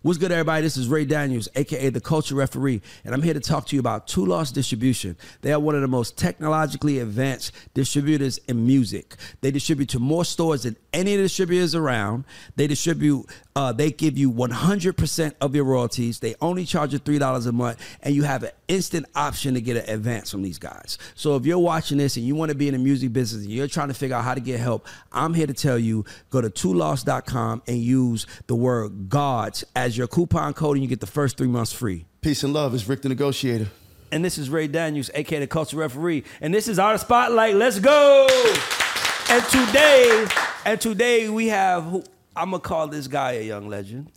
What's good, everybody? This is Ray Daniels, a.k.a. The Culture Referee, and I'm here to talk to you about Two Lost Distribution. They are one of the most technologically advanced distributors in music. They distribute to more stores than any of the distributors around. They distribute, they give you 100% of your royalties. They only charge you $3 a month, and you have an instant option to get an advance from these guys. So if you're watching this and you want to be in the music business and you're trying to figure out how to get help, I'm here to tell you, go to twolost.com and use the word GODS as your coupon code, and you get the first 3 months free. Peace and love. It's Rick the Negotiator. And this is Ray Daniels, a.k.a. The Culture Referee. And this is our Spotlight. Let's go. And today we have, I'm going to call this guy a young legend.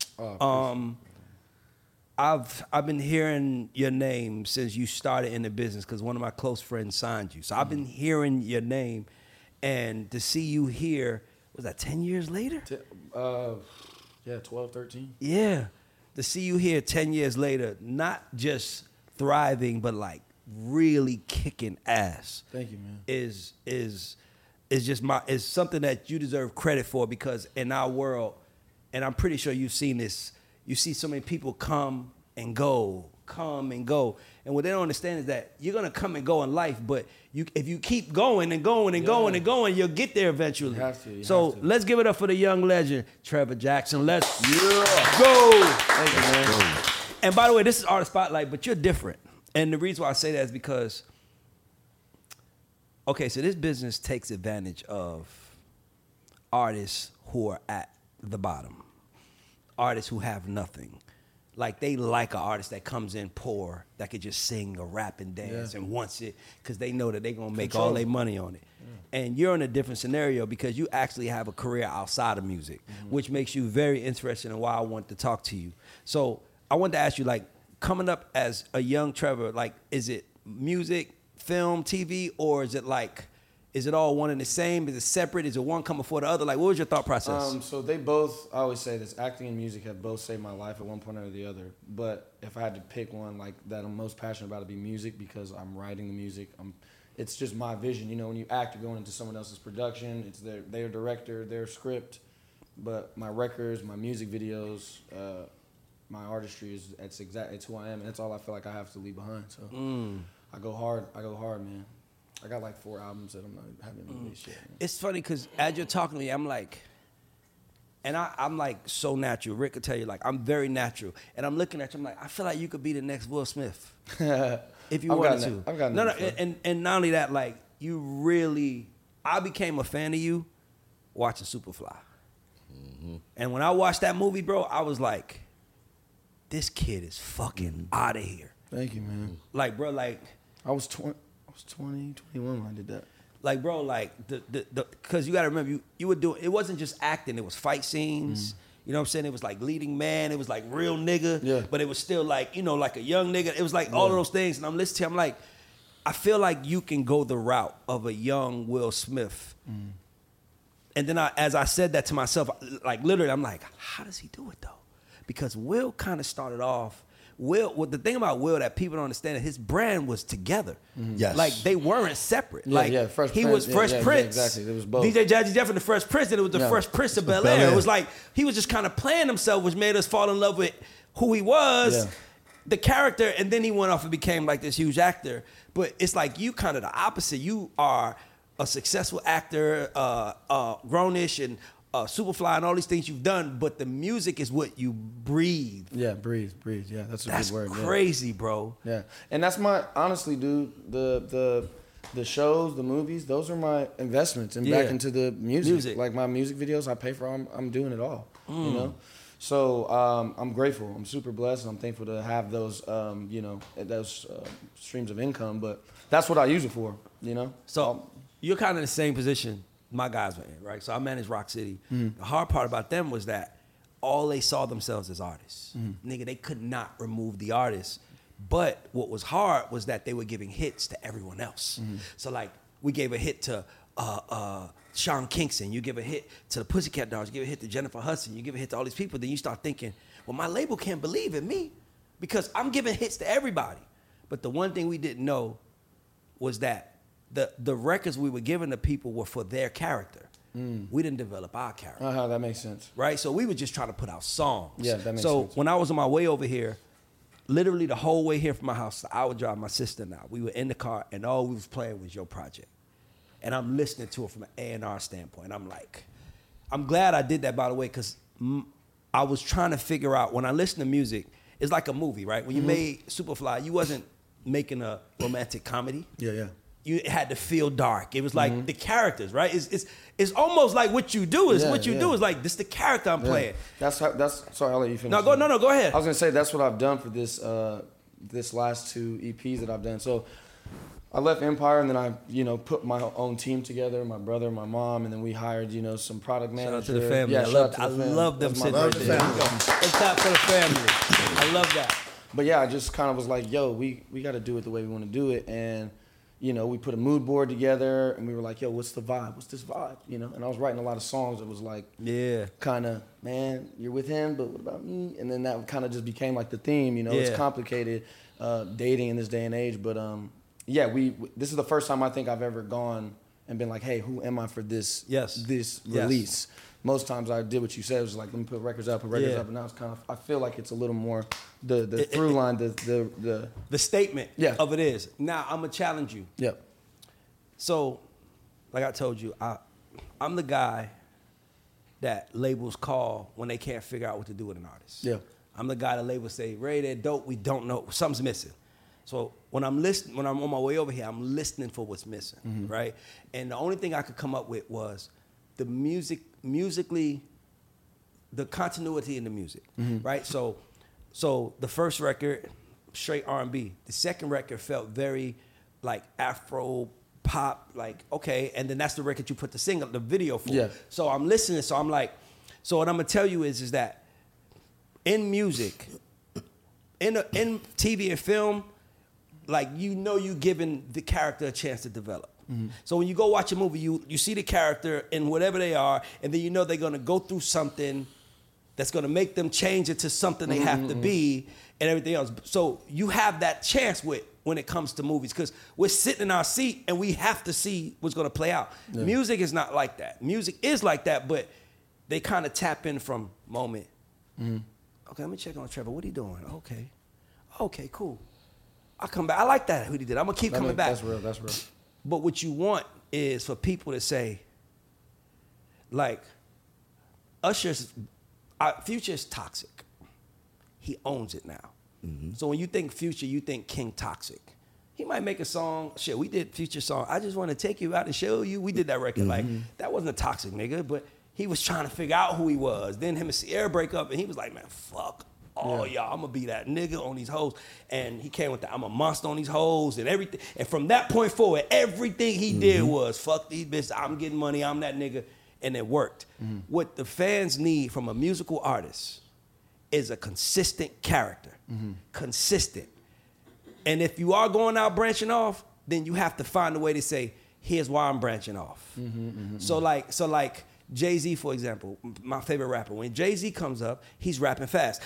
I've been hearing your name since you started in the business because one of my close friends signed you. So I've been hearing your name, and to see you here, was that 10 years later? Yeah, 12, 13. Yeah. To see you here 10 years later, not just thriving, but like really kicking ass. Thank you, man. Is something that you deserve credit for, because in our world, and I'm pretty sure you've seen this, you see so many people come and go. And what they don't understand is that you're gonna come and go in life, but if you keep going and going and going and going, you'll get there eventually. You have to. So let's give it up for the young legend, Trevor Jackson. Let's go. Thank you, man. And by the way, this is Artist Spotlight, but you're different. And the reason why I say that is because, okay, so this business takes advantage of artists who are at the bottom, artists who have nothing. Like, they like an artist that comes in poor, that could just sing or rap and dance and wants it because they know that they're going to make all their money on it. Yeah. And you're in a different scenario because you actually have a career outside of music, which makes you very interesting and why I want to talk to you. So I want to ask you, like, coming up as a young Trevor, like, is it music, film, TV, or is it like, is it all one and the same? Is it separate? Is it one come before the other? Like, what was your thought process? So they both, I always say this, acting and music have both saved my life at one point or the other. But if I had to pick one, like, that I'm most passionate about, it'd be music, because I'm writing the music. It's just my vision. You know, when you act, you're going into someone else's production. It's their director, their script. But my records, my music videos, my artistry it's who I am, and that's all I feel like I have to leave behind. So I go hard, man. I got like 4 albums that I'm not having released yet. Man. It's funny because as you're talking to me, I'm like, and I'm like so natural. Rick could tell you, like, I'm very natural. And I'm looking at you, I'm like, I feel like you could be the next Will Smith if you wanted to. I've gotten no, before. and not only that, like, you really, I became a fan of you watching Superfly. Mm-hmm. And when I watched that movie, bro, I was like, this kid is fucking out of here. Thank you, man. Like, bro, like, I was 20, 21 when I did that. Like, bro, like, because you got to remember, you were doing, it wasn't just acting, it was fight scenes. You know what I'm saying? It was like leading man, it was like real nigga, but it was still like, you know, like a young nigga. It was like all of those things. And I'm listening to him, I'm like, I feel like you can go the route of a young Will Smith. And then as I said that to myself, like, literally, I'm like, how does he do it, though? Because Will kind of started off, the thing about Will that people don't understand is his brand was together. Yes. Like, they weren't separate. Yeah, like, Fresh he Prince. was Fresh Prince. Yeah, exactly. It was both. DJ Jazzy Jeff and the Fresh Prince, and it was the Fresh Prince of Bel Air. Bel-Air. It was like, he was just kind of playing himself, which made us fall in love with who he was, the character, and then he went off and became like this huge actor. But it's like you kind of the opposite. You are a successful actor, grownish, and Superfly and all these things you've done, but the music is what you breathe. Yeah, breathe. Yeah, that's a good word. That's crazy, bro. Yeah, and that's honestly, dude, the shows, the movies, those are my investments and back into the music. Like my music videos, I pay for. I'm doing it all. You know, so I'm grateful. I'm super blessed. And I'm thankful to have those, those streams of income. But that's what I use it for. You know. So you're kind of in the same position my guys were in, right? So I managed Rock City. The hard part about them was that all they saw themselves as artists. Nigga, they could not remove the artist. But what was hard was that they were giving hits to everyone else. So, like, we gave a hit to Sean Kingston. You give a hit to the Pussycat Dolls. You give a hit to Jennifer Hudson. You give a hit to all these people. Then you start thinking, well, my label can't believe in me because I'm giving hits to everybody. But the one thing we didn't know was that the records we were giving to people were for their character. We didn't develop our character. That makes sense. Right? So we were just trying to put out songs. Yeah, that makes so sense. when I was on my way over here, literally the whole way here from my house, I would drive my sister and I. We were in the car and all we was playing was your project. And I'm listening to it from an A&R standpoint. I'm like, I'm glad I did that, by the way, because I was trying to figure out, when I listen to music, it's like a movie, right? When you made Superfly, you wasn't making a romantic comedy. Yeah. You had to feel dark. It was like the characters, right? It's almost like what you do is do is like, this the character I'm playing. That's sorry, I'll let you finish. No, go ahead. I was gonna say that's what I've done for this this last 2 EPs that I've done. So I left Empire and then I, put my own team together, my brother, my mom, and then we hired, some product manager. Shout out to the family. Yeah, I love them sitting right there. Let's clap for the family. I love that. But yeah, I just kind of was like, yo, we got to do it the way we want to do it. And, we put a mood board together and we were like, yo, what's the vibe? What's this vibe? And I was writing a lot of songs that was like, kind of, man, you're with him, but what about me? And then that kind of just became like the theme, It's complicated, dating in this day and age. But this is the first time I think I've ever gone and been like, hey, who am I for this release? Most times I did what you said. It was like, let me put records up. And now it's kind of, I feel like it's a little more the through line, the statement of it is. Now I'm gonna challenge you. Yep. So, like I told you, I'm the guy that labels call when they can't figure out what to do with an artist. Yeah. I'm the guy that labels say, Ray, they're dope. We don't know, something's missing. So when I'm on my way over here, I'm listening for what's missing, right? And the only thing I could come up with was the musically, the continuity in the music, right? So the first record, straight R&B. The second record felt very like Afro pop, like, okay, and then that's the record you put the video for. Yeah. So I'm listening, so I'm like, so what I'm gonna tell you is that in music, in TV and film, like, you giving the character a chance to develop. So when you go watch a movie, you see the character in whatever they are, and then they're gonna go through something that's gonna make them change it to something they have to be and everything else. So you have that chance when it comes to movies, because we're sitting in our seat and we have to see what's gonna play out. Yeah. Music is not like that. Music is like that, but they kind of tap in from moment. Okay, let me check on Trevor. What he doing? Okay, cool. I'll come back. I like that, what he did. I'm gonna keep coming back. That's real. But what you want is for people to say, like, Future is toxic. He owns it now. So when you think Future, you think King Toxic. He might make a song. Shit, we did Future song. I just want to take you out and show you. We did that record. Like, that wasn't a toxic nigga, but he was trying to figure out who he was. Then him and Sierra break up, and he was like, man, fuck all y'all. I'm gonna be that nigga on these hoes. And he came with that, I'm a monster on these hoes and everything. And from that point forward, everything he did was, fuck these bitches, I'm getting money, I'm that nigga. And it worked. What the fans need from a musical artist is a consistent character. Consistent. And if you are going out branching off, then you have to find a way to say, here's why I'm branching off. So like Jay-Z, for example, my favorite rapper, when Jay-Z comes up, he's rapping fast.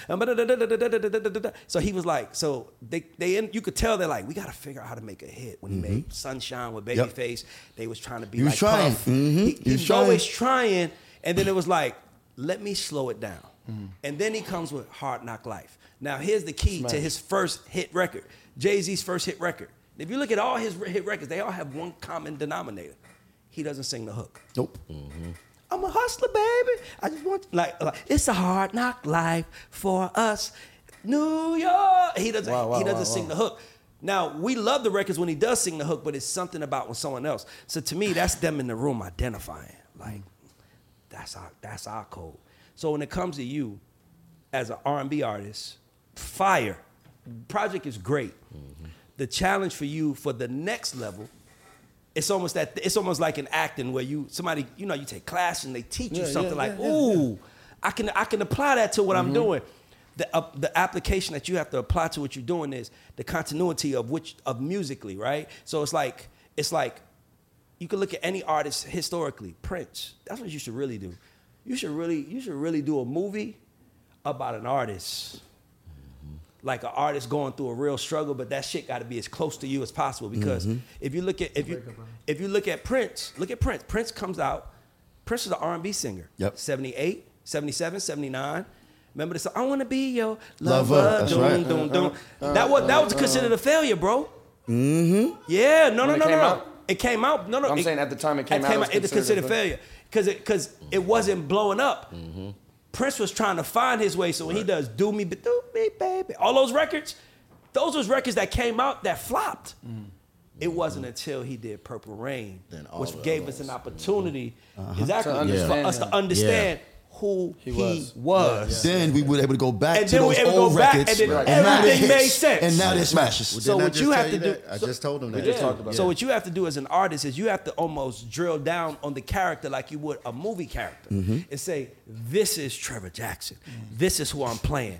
So he was like, so you could tell they're like, we got to figure out how to make a hit. When he made Sunshine with Babyface, they was trying to be like Puff. He was always trying, and then it was like, let me slow it down. And then he comes with Hard Knock Life. Now here's the key to his first hit record, Jay-Z's first hit record. If you look at all his hit records, they all have one common denominator. He doesn't sing the hook. Nope. I'm a hustler, baby. I just want like it's a hard knock life for us, New York. He doesn't sing the hook. Now we love the records when he does sing the hook, but it's something about when someone else. So to me, that's them in the room identifying. Like that's our code. So when it comes to you, as an R&B artist, fire. Project is great. The challenge for you for the next level. It's almost like an acting where you take class and they teach you something I can apply that to what I'm doing. The application that you have to apply to what you're doing is the continuity of musically, right? So it's like you can look at any artist historically. Prince, that's what you should really do. You should really do a movie about an artist. Like an artist going through a real struggle, but that shit got to be as close to you as possible. Because if you look at Prince, look at Prince. Prince comes out Prince was an R&B singer. Yep. 78, 77, 79. Remember the song, I want to be your Lover. lover. That's Doom, right. doom, doom. That was considered a failure, bro. Mm-hmm. Yeah, no. When it came out? It came out. No. I'm saying at the time it came out, it was considered a failure because it wasn't blowing up. Mm-hmm. Prince was trying to find his way. So when he does "Do Me, Baby," all those records, those was records that came out that flopped. It wasn't until he did Purple Rain, which gave us an opportunity, exactly, for us to understand who he was. Then we were able to go back And to then we those were able to old go back, records, and then now they're everything made hits, sense. and now they're smashes. So what you have to do, I just told him that. We just talked about so what you have to do as an artist is you have to almost drill down on the character like you would a movie character and say, this is Trevor Jackson. This is who I'm playing.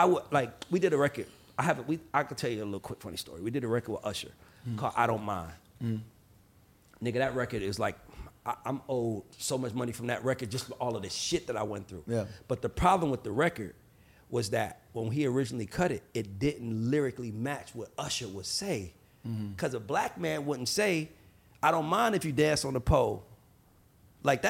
We did a record. I could tell you a little quick funny story. We did a record with Usher called I Don't Mind. Nigga, that record is like, I'm owed so much money from that record just for all of the shit that I went through. Yeah. But the problem with the record was that when he originally cut it, it didn't lyrically match what Usher would say. Because a black man wouldn't say, I don't mind if you dance on the pole. Like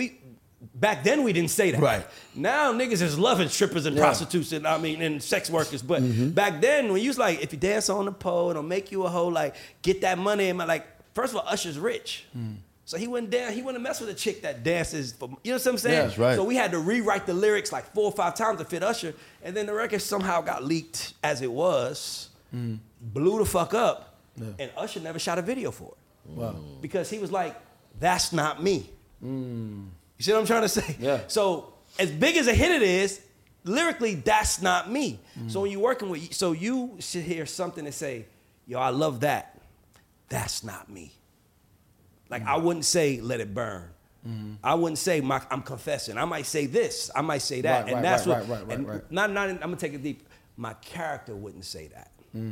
back then we didn't say that. Right. Now niggas is loving strippers and prostitutes and sex workers. But back then when you was like, if you dance on the pole, it'll make you a hoe, like get that money. And like, first of all, Usher's rich. So he wouldn't mess with a chick that dances for, you know what I'm saying? Yeah, that's right. So we had to rewrite the lyrics like 4 or 5 times to fit Usher. And then the record somehow got leaked as it was, blew the fuck up, and Usher never shot a video for it. Wow. Because he was like, that's not me. You see what I'm trying to say? Yeah. So as big as a hit it is, lyrically, that's not me. So when you're working with, so you should hear something and say, yo, I love that. That's not me. Like I wouldn't say let it burn. I wouldn't say I'm confessing. I might say this. I might say that. Right, that's right. Not I'm gonna take it deep. My character wouldn't say that.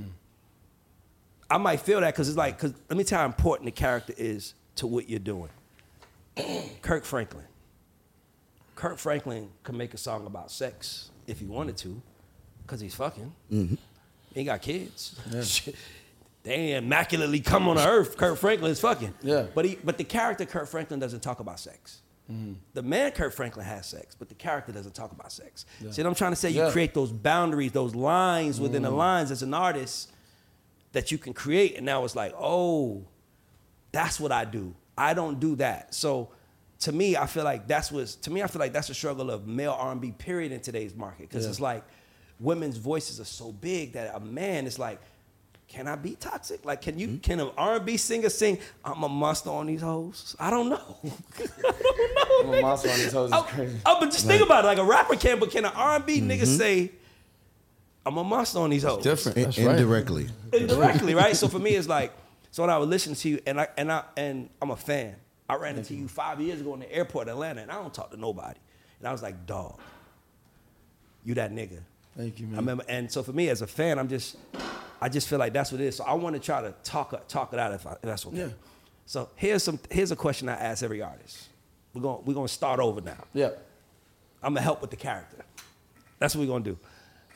I might feel that because let me tell you how important the character is to what you're doing. Kirk Franklin. Kirk Franklin could make a song about sex if he wanted to, because he's fucking. He ain't got kids. Yeah. They immaculately come on earth. Kirk Franklin is fucking. Yeah. But the character Kirk Franklin doesn't talk about sex. The man Kirk Franklin has sex, but the character doesn't talk about sex. Yeah. See what I'm trying to say? You create those boundaries, those lines within the lines as an artist that you can create. And now it's like, oh, that's what I do. I don't do that. So to me, I feel like that's the struggle of male R&B period in today's market. Because it's like women's voices are so big that a man is like, can I be toxic? Like, can an R&B singer sing, I'm a monster on these hoes? I don't know. I'm a monster on these hoes is crazy. But just think about it. Like a rapper can, but can an R&B nigga say, I'm a monster on these hoes? Different. That's Indirectly. Indirectly, right? So for me, it's like, so when I would listen to you, and I'm a fan. I ran into you 5 years ago in the airport in Atlanta, and I don't talk to nobody. And I was like, dog, you that nigga. Thank you, man. I remember, and so for me as a fan, I just feel like that's what it is. So I want to try to talk it out if that's okay. Yeah. So here's a question I ask every artist. We're gonna start over now. Yeah. I'm gonna help with the character. That's what we're gonna do.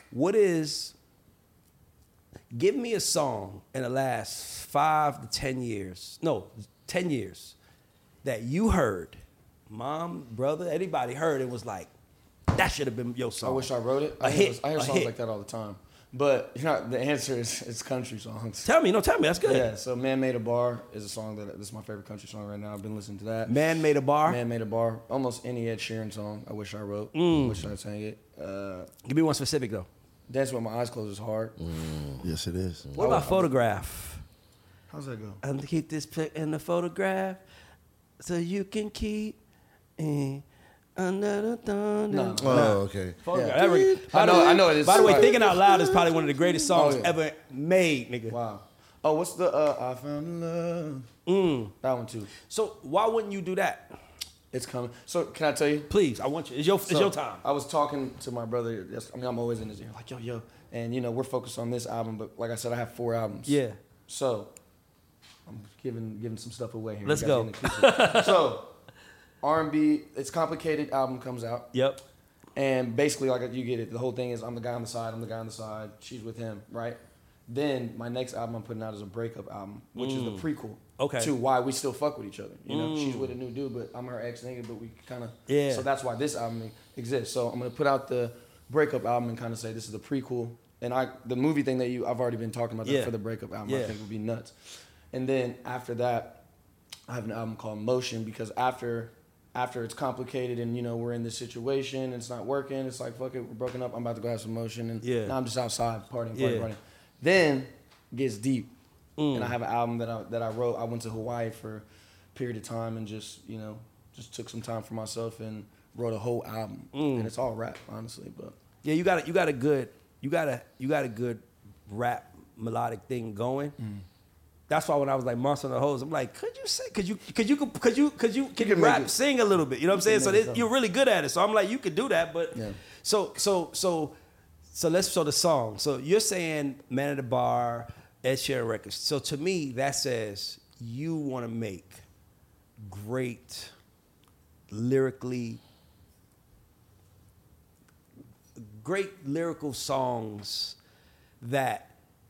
Give me a song in the last 5 to 10 years. No, 10 years that you heard, mom, brother, anybody heard, it was like, that should have been your song. I wish I wrote it. I hear songs like that all the time. But the answer is it's country songs. Tell me, that's good. Yeah, so Man Made a Bar is a song this is my favorite country song right now. I've been listening to that. Man Made a Bar? Man Made a Bar. Almost any Ed Sheeran song I wish I wrote. I wish I sang it. Give me one specific though. Dance With My Eyes Closed is hard. Yes, it is. What about Photograph? How's that go? I'm to keep this pic in the photograph so you can keep under the thunder. No. Oh, okay. Photograph. Yeah. I know it is. By the way, Right. Thinking Out Loud is probably one of the greatest songs ever made, nigga. Wow. Oh, what's the I Found Love? That one too. So why wouldn't you do that? It's coming. So can I tell you? Please, I want you. It's your time. I was talking to my brother. I'm always in his ear, like yo, and we're focused on this album, but like I said, I have 4 albums. Yeah. So I'm giving some stuff away here. Let's You go. guys get exclusive. So R&B, It's Complicated album comes out. Yep. And basically, like you get it. The whole thing is I'm the guy on the side. I'm the guy on the side. She's with him, right? Then my next album I'm putting out is a breakup album, which is the prequel Okay. to why we still fuck with each other. You know, she's with a new dude, but I'm her ex nigga, but we kind of Yeah. So that's why this album exists. So I'm gonna put out the breakup album and kind of say this is the prequel. And the movie thing that I've already been talking about that Yeah. for the breakup album, Yeah. I think would be nuts. And then after that, I have an album called Motion because after it's complicated and you know we're in this situation and it's not working, it's like fuck it, we're broken up. I'm about to go have some motion and now I'm just outside partying. Then it gets deep, and I have an album that I wrote. I went to Hawaii for a period of time and just took some time for myself and wrote a whole album, and it's all rap honestly. But Yeah, you got a good rap melodic thing going. That's why when I was like Monster on the Hose, I'm like, could you make rap, it. sing a little bit? You know what I'm saying? So make it you're really good at it. So I'm like, you could do that, but Yeah. So the song. So you're saying Man at the Bar, Ed Sheeran records. So to me, that says you want to make great lyrical songs that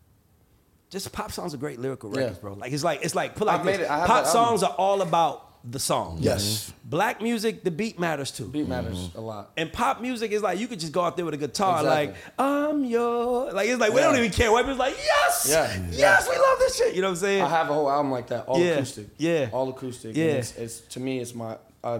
just pop songs are great lyrical records, bro. Like it's like put like I made this. it. I have Pop that songs are all about the song. Yes. Black music, the beat matters too. beat matters a lot. And pop music is like you could just go out there with a guitar, Exactly. like I'm your, like it's like we don't even care. White people's like yes, yes, we love this shit. You know what I'm saying? I have a whole album like that, all Yeah. acoustic. Yeah. All acoustic. Yeah. And it's to me, it's my,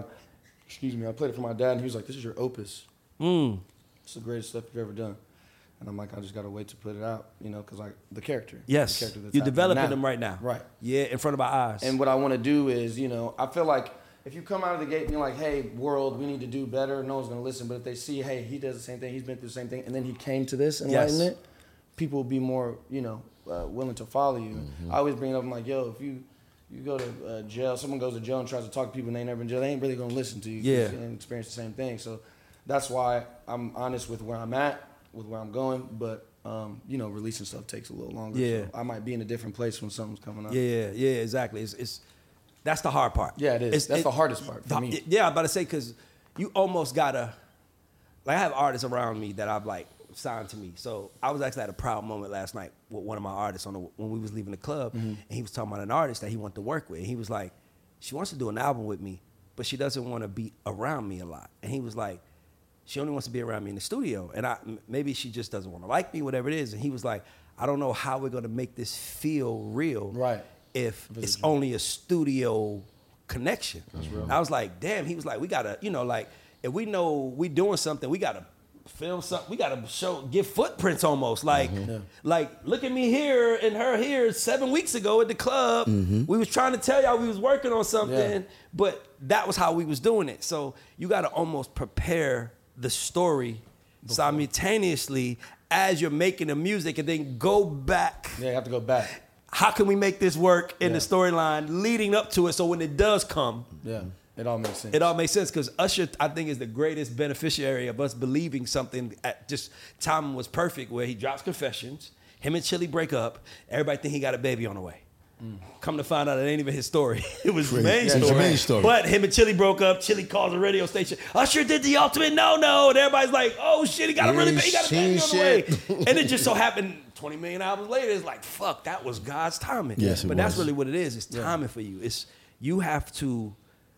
excuse me, I played it for my dad and he was like, this is your opus. It's the greatest stuff you've ever done. And I'm like, I just got to wait to put it out, you know, because like the character. Yes, The character that's you're happening developing now. them right now. Right. Yeah, in front of our eyes. And what I want to do is, you know, I feel like if you come out of the gate and you're like, hey, world, we need to do better, no one's going to listen. But if they see, hey, he does the same thing, he's been through the same thing, and then he came to this enlightenment, people will be more, you know, willing to follow you. I always bring it up, I'm like, yo, if you go to jail, someone goes to jail and tries to talk to people and they ain't never been in jail, they ain't really going to listen to you 'cause they ain't experience the same thing. So that's why I'm honest with where I'm at, with where I'm going, but you know, releasing stuff takes a little longer. Yeah. So I might be in a different place when something's coming up. yeah, exactly. It's that's the hard part. Yeah, it is. That's the hardest part for me. Yeah, I'm about to say because you almost gotta, like I have artists around me that I've like signed to me. So I was actually at a proud moment last night with one of my artists when we was leaving the club, and he was talking about an artist that he wanted to work with. And he was like, she wants to do an album with me, but she doesn't want to be around me a lot. And he was like, she only wants to be around me in the studio. And maybe she just doesn't want to like me, whatever it is. And he was like, I don't know how we're going to make this feel real Right. if it's only a studio connection. That's real. I was like, damn. He was like, we got to, you know, like, if we know we doing something, we got to film something. We got to give footprints almost. Like, look at me here and her here 7 weeks ago at the club. We was trying to tell y'all we was working on something, but that was how we was doing it. So you got to almost prepare the story simultaneously as you're making the music and then go back. Yeah, you have to go back. How can we make this work in the storyline leading up to it so when it does come, Yeah, it all makes sense. it all makes sense? Because Usher, I think, is the greatest beneficiary of us believing something at just timing was perfect where he drops Confessions, him and Chili break up, everybody think he got a baby on the way. Come to find out it ain't even his story. It was the main Yeah, story. it's the main story. But him and Chili broke up. Chili calls the radio station. Usher did the ultimate no-no. And everybody's like, oh shit, he got a baby on the way. And it just so happened 20 million albums later, it's like, fuck, that was God's timing. Yes, it but that's was. really what it is. It's timing for you. It's you have to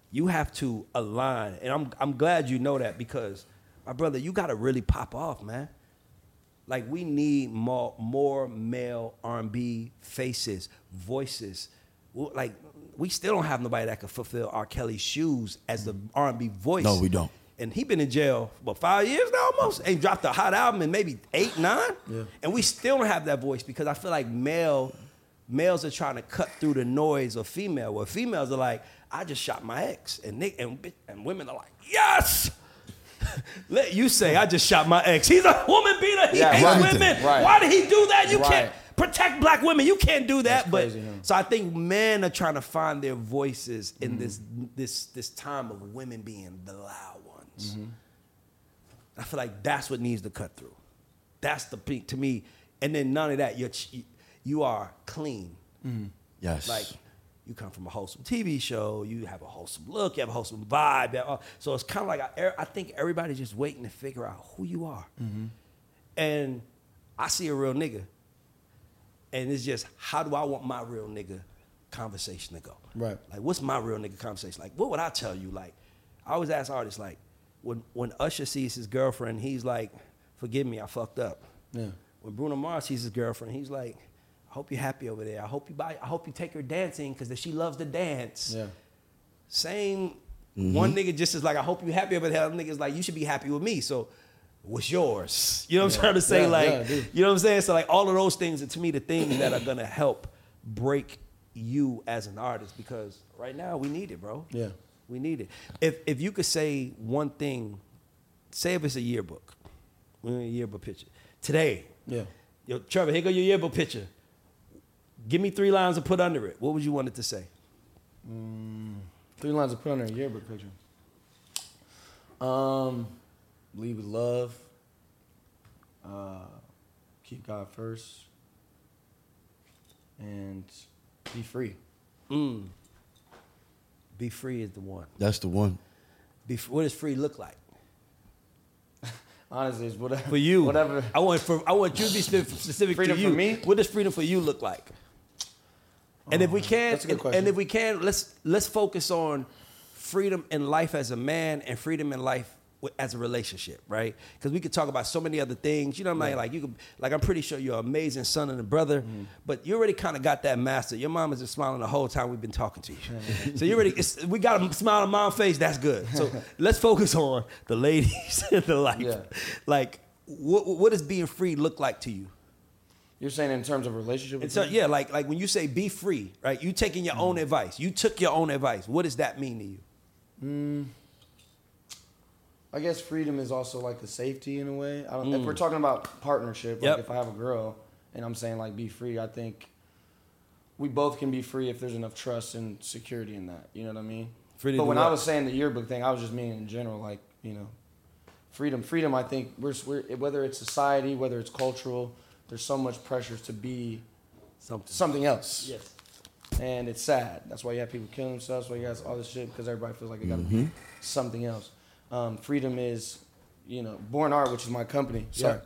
align. And I'm glad you know that because my brother, you gotta really pop off, man. Like we need more male R&B faces, voices. Like we still don't have nobody that can fulfill R. Kelly's shoes as the R&B voice. No, we don't. And he been in jail for 5 years now almost. And dropped a hot album in maybe 8, 9. Yeah. And we still don't have that voice because I feel like males are trying to cut through the noise of female. Where females are like, I just shot my ex. And women are like, yes! Let you say, I just shot my ex. He's a woman beater. He hates right. women. Right. Why did he do that? You Right. can't protect black women. You can't do that. That's But crazy, huh? so I think men are trying to find their voices in this time of women being the loud ones. I feel like that's what needs to cut through. That's the peak to me. And then none of that. You are clean. Yes. Like you come from a wholesome TV show, you have a wholesome look, you have a wholesome vibe. So it's kind of like I think everybody's just waiting to figure out who you are. And I see a real nigga, And it's just, how do I want my real nigga conversation to go? Right. Like, what's my real nigga conversation? Like, what would I tell you? Like, I always ask artists, like, when Usher sees his girlfriend, he's like, forgive me, I fucked up. Yeah. When Bruno Mars sees his girlfriend, he's like, I hope you're happy over there. I hope you take her dancing because she loves to dance. Yeah. Same, one nigga just is like, I hope you're happy over there. The nigga's like, you should be happy with me. So what's yours? You know what I'm trying to say? Yeah, like, yeah, dude. you know what I'm saying? So like all of those things are to me the things that are gonna help break you as an artist, because right now we need it, bro. Yeah. We need it. If you could say one thing, say if it's a yearbook. We're in a yearbook picture. Today. Yeah. Yo, Trevor, here go your yearbook picture. Give me 3 lines to put under it. What would you want it to say? 3 lines to put on a yearbook picture. Lead with love. Keep God first. And be free. Be free is the one. That's the one. What does free look like? Honestly, it's whatever. For you. Whatever. I want you to be specific Freedom to you. for me? What does freedom for you look like? And if we can, that's a good question. and if we can, let's focus on freedom in life as a man and freedom in life as a relationship, right? Because we could talk about so many other things. You know what I mean? Like you could, like I'm pretty sure you're an amazing son and a brother, but you already kind of got that master. Your mom is just smiling the whole time we've been talking to you. So you already, we got a smile on mom's face. That's good. So let's focus on the ladies in the life. Yeah. Like, what does being free look like to you? You're saying in terms of relationship? And so, yeah, like when you say be free, right? You taking your own advice. You took your own advice. What does that mean to you? I guess freedom is also like a safety in a way. If we're talking about partnership, like Yep. if I have a girl and I'm saying like be free, I think we both can be free if there's enough trust and security in that. You know what I mean? Free to But do when what? I was saying the yearbook thing, I was just meaning in general, like, you know, freedom. I think we're whether it's society, whether it's cultural, there's so much pressure to be something else. Yes. And it's sad. That's why you have people killing themselves. That's why you have all this shit, because everybody feels like they got to be something else. Freedom is, you know, Born Art, which is my company. Sorry.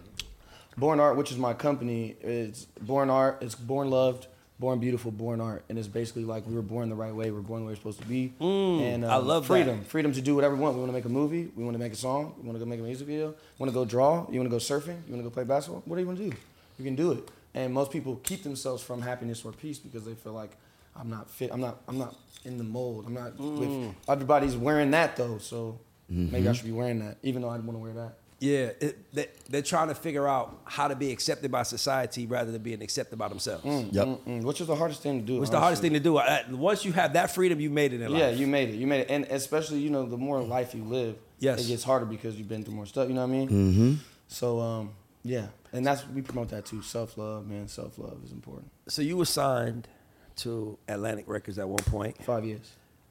Born Art, which is my company, is Born Art. It's born loved, born beautiful, born art. And it's basically like we were born the right way. We were born the way we're supposed to be. And I love freedom. that. Freedom to do whatever we want. We want to make a movie. We want to make a song. We want to go make a music video. Want to go draw. You want to go surfing. You want to go play basketball. What do you want to do? You can do it. And most people keep themselves from happiness or peace because they feel like I'm not fit. I'm not in the mold. I'm not with everybody's wearing that though. So maybe I should be wearing that, even though I want to wear that. Yeah, they're trying to figure out how to be accepted by society rather than being accepted by themselves. Which is the hardest thing to do. What's the hardest thing to do? Once you have that freedom, you made it in life. Yeah, you made it. And especially, you know, the more life you live, Yes. it gets harder because you've been through more stuff. You know what I mean? So, yeah. And we promote that too. Self-love, man. Self-love is important. So you were signed to Atlantic Records at one point, 5 years.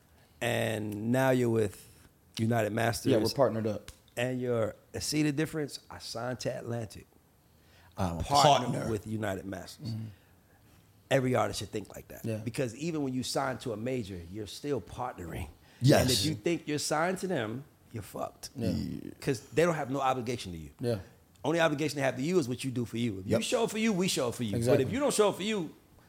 and now you're with United Masters. Yeah, we're partnered up. And see the difference? I signed to Atlantic. I'm a Partner partner. with United Masters. Every artist should think like that. Yeah. Because even when you sign to a major, you're still partnering. Yes. And if you think you're signed to them, you're fucked. Yeah. Because they don't have no obligation to you. Yeah. Only obligation they have to you is what you do for you. If you show up for you, we show up for you. Exactly. But if you don't show up for you,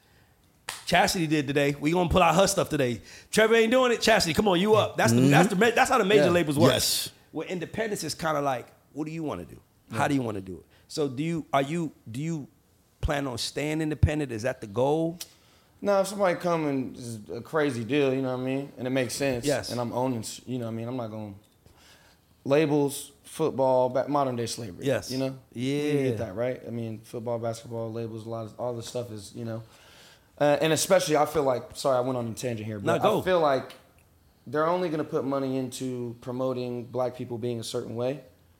Chastity did today. We gonna pull out her stuff today. Trevor ain't doing it. Chastity, come on, you up. That's how the major Yeah. labels work. Yes. Where independence is kind of like, what do you want to do? How do you want to do it? So do you plan on staying independent? Is that the goal? Now, if somebody come and is a crazy deal, you know what I mean, and it makes sense, Yes. and I'm owning, you know what I mean, I'm not going labels, football, modern day slavery. Yes. You know? Yeah. You get that, right? I mean, football, basketball, labels, all this stuff is, you know. And especially, I feel like, sorry, I went on a tangent here, but No, go. I feel like they're only going to put money into promoting black people being a certain way.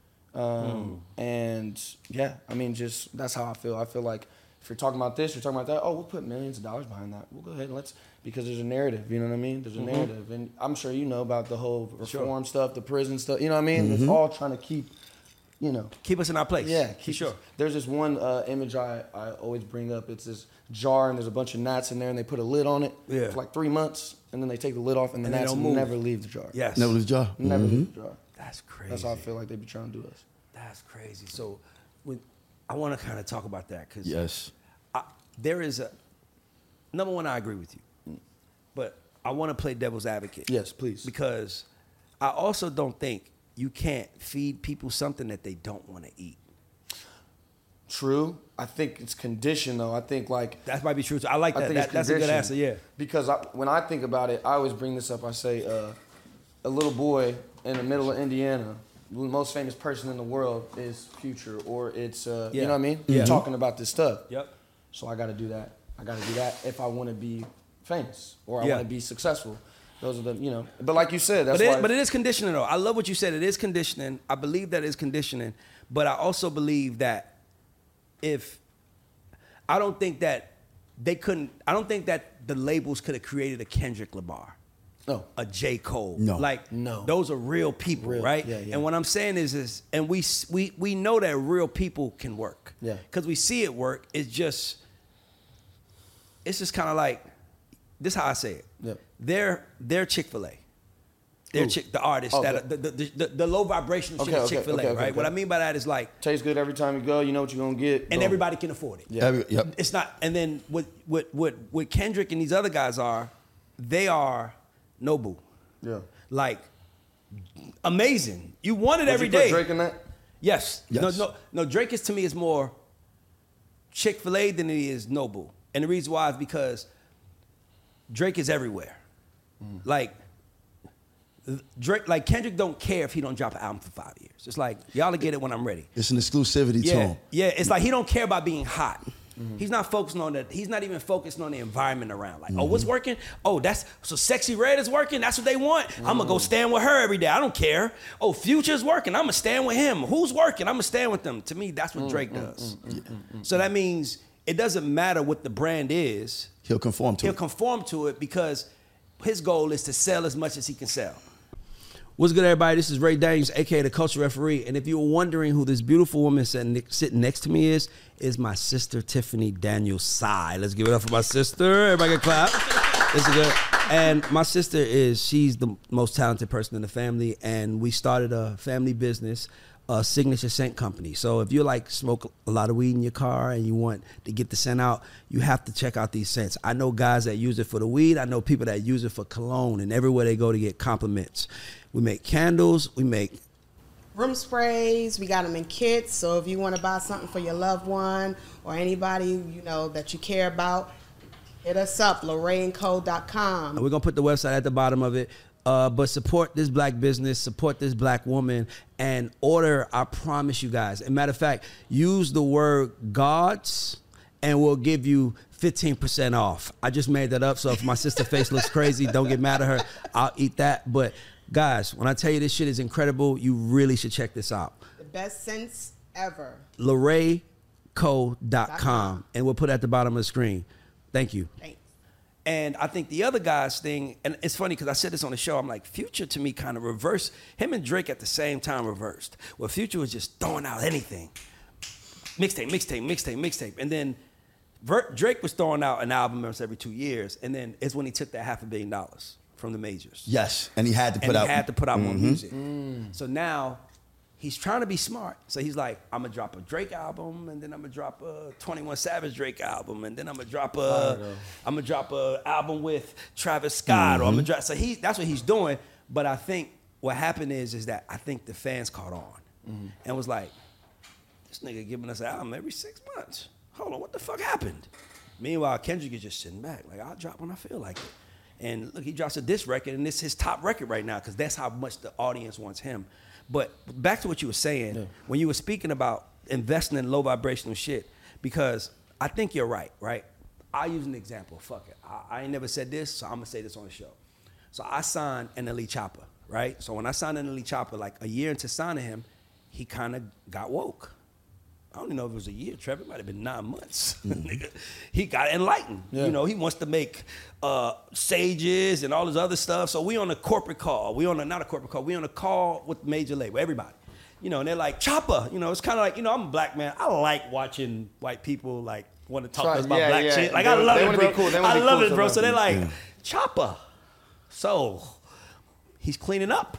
And yeah, I mean, just that's how I feel. I feel like if you're talking about this, you're talking about that, we'll put millions of dollars behind that. We'll go ahead and because there's a narrative, you know what I mean? There's a narrative. And I'm sure you know about the whole reform stuff, the prison stuff, you know what I mean? It's all trying to keep, you know. Keep us in our place. Yeah, for sure. There's this one image I always bring up. It's this jar and there's a bunch of gnats in there and they put a lid on it Yeah. for like 3 months and then they take the lid off and the And they gnats don't move. never leave the jar. Yes. Never lose jaw. Never leave the jar. That's crazy. That's how I feel like they be trying to do us. That's crazy. So I want to kind of talk about that because Yes. there is a number one. I agree with you, but I want to play devil's advocate. Yes, please. Because I also don't think you can't feed people something that they don't want to eat. True. I think it's conditioned though. I think like That might be true too. I like I that. think it's That's a good conditioned. answer. Yeah. Because when I think about it, I always bring this up. I say a little boy in the middle of Indiana, the most famous person in the world is Future, or it's you know what I mean? Yeah. Talking about this stuff. Yep. So I got to do that. I got to do that if I want to be famous or I Yeah. want to be successful. Those are the, you know. But like you said, that's But why. it is conditioning though. I love what you said. It is conditioning. I believe that it's conditioning. But I also believe that I don't think that the labels could have created a Kendrick Lamar. No. A J. Cole. No. Like, No. those are real people, Real. right? Yeah, yeah. And what I'm saying is and we know that real people can work. Yeah. Because we see it work. It's just kind of like, this is how I say it. Yeah. They're Chick-fil-A. They're Who? the artists Okay. that the low vibrational shit Okay, is okay, Chick-fil-A, okay, right? okay. What I mean by that is like, Tastes good every time you go. You know what you're gonna get. and Boom. everybody can afford it. Yeah. Yep. It's not, and then what Kendrick and these other guys are, they are Nobu. Yeah. Like, amazing. You want it Would every you put day. Drake in that? Yes. Yes. No. Drake is to me is more Chick-fil-A than he is Nobu, and the reason why is because Drake is everywhere. Like Drake, like Kendrick don't care if he don't drop an album for 5 years. It's like y'all will get it when I'm ready. It's an exclusivity Yeah, tone. yeah. It's like he don't care about being hot. He's not focusing on that. He's not even focused on the environment around. Like, oh, what's working? Oh, that's so Sexy Red is working. That's what they want. I'm gonna go stand with her every day. I don't care. Oh, Future's working. I'm gonna stand with him. Who's working? I'm gonna stand with them. To me, that's what Drake does. So that means it doesn't matter what the brand is. He'll conform to He'll it. conform to it because his goal is to sell as much as he can sell. What's good, everybody? This is Ray Daniels, aka the Culture Referee. And if you were wondering who this beautiful woman sitting next to me is my sister Tiffany Daniels Sy. Let's give it up for my sister. Everybody can clap. This is good. And my sister she's the most talented person in the family, and we started a family business, a Signature Scent Company. So if you like smoke a lot of weed in your car and you want to get the scent out, you have to check out these scents. I know guys that use it for the weed. I know people that use it for cologne, and everywhere they go to get compliments. We make candles. We make room sprays. We got them in kits. So if you want to buy something for your loved one or anybody you know that you care about, hit us up, LorraineCo.com. We're going to put the website at the bottom of it. But support this black business, support this black woman, and order, I promise you guys. As a matter of fact, use the word gods, and we'll give you 15% off. I just made that up, so if my sister's face looks crazy, don't get mad at her. I'll eat that. But guys, when I tell you this shit is incredible, you really should check this out. The best scents ever. LorraineCo.com, and we'll put it at the bottom of the screen. Thank you. Thanks. And I think the other guy's thing, and it's funny because I said this on the show, I'm like, Future to me kind of reversed. Him and Drake at the same time reversed. Where Future was just throwing out anything. Mixtape. And then Drake was throwing out an album almost every 2 years. And then it's when he took that $500 million from the majors. Yes, and he had to put out. more music. So now he's trying to be smart. So he's like, I'm gonna drop a Drake album, and then I'm gonna drop a 21 Savage Drake album, and then I'm gonna drop a album with Travis Scott, or I'm gonna drop. So that's what he's doing. But I think what happened is that I think the fans caught on and was like, this nigga giving us an album every 6 months. Hold on, what the fuck happened? Meanwhile, Kendrick is just sitting back, like, I'll drop when I feel like it. And look, he drops a diss record, and it's his top record right now because that's how much the audience wants him. But back to what you were saying, when you were speaking about investing in low vibrational shit, because I think you're right? I'll use an example. Fuck it. I ain't never said this, so I'm going to say this on the show. So I signed NLE Chopper, right? So when I signed NLE Chopper, like a year into signing him, he kind of got woke. I don't even know if it was a year, Trevor. It might have been 9 months. Nigga, he got enlightened. Yeah. You know, he wants to make Sages and all this other stuff. So we on a corporate call. We on a call with major label, everybody. You know, and they're like, Chopper. You know, it's kind of like, you know, I'm a black man. I like watching white people like want to talk to us about black shit. Like, I love it, bro. I love it, bro. So they're like, Chopper. So he's cleaning up.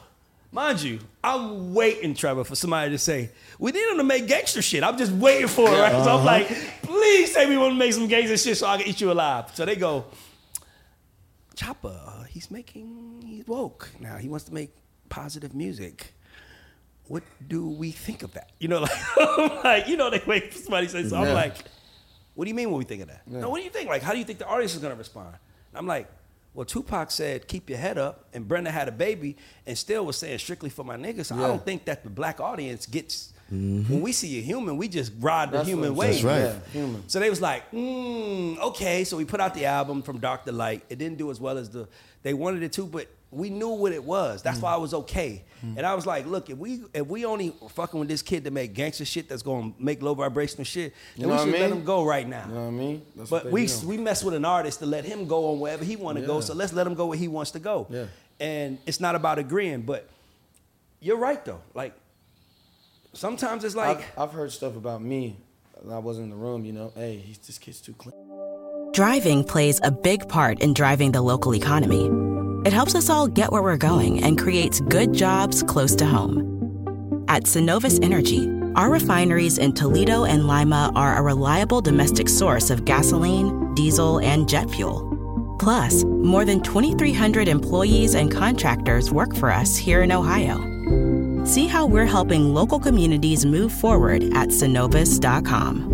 Mind you, I'm waiting, Trevor, for somebody to say, we need him to make gangster shit. I'm just waiting for it, right? So I'm like, please say we want to make some gangster shit so I can eat you alive. So they go, Chopper, he's woke. Now he wants to make positive music. What do we think of that? You know, like, they wait for somebody to say something. I'm like, what do you mean when we think of that? Yeah. No, what do you think? Like, how do you think the artist is going to respond? And I'm like, well, Tupac said, keep your head up, and Brenda had a baby and still was saying strictly for my niggas. So I don't think that the black audience gets, when we see a human, we just ride the human wave. That's right. Yeah, human. So they was like, okay. So we put out the album From Dark to Light. It didn't do as well as they wanted it to, but we knew what it was. That's why I was okay. And I was like, look, if we only fucking with this kid to make gangster shit that's gonna make low vibrational shit, then we should let him go right now. You know what I mean? That's but we mess with an artist to let him go on wherever he want to go. So let's let him go where he wants to go. Yeah. And it's not about agreeing, but you're right though. Like sometimes it's like I've heard stuff about me. I wasn't in the room. Hey, this kid's too clean. Driving plays a big part in driving the local economy. It helps us all get where we're going and creates good jobs close to home. At Synovus Energy, our refineries in Toledo and Lima are a reliable domestic source of gasoline, diesel, and jet fuel. Plus, more than 2,300 employees and contractors work for us here in Ohio. See how we're helping local communities move forward at Synovus.com.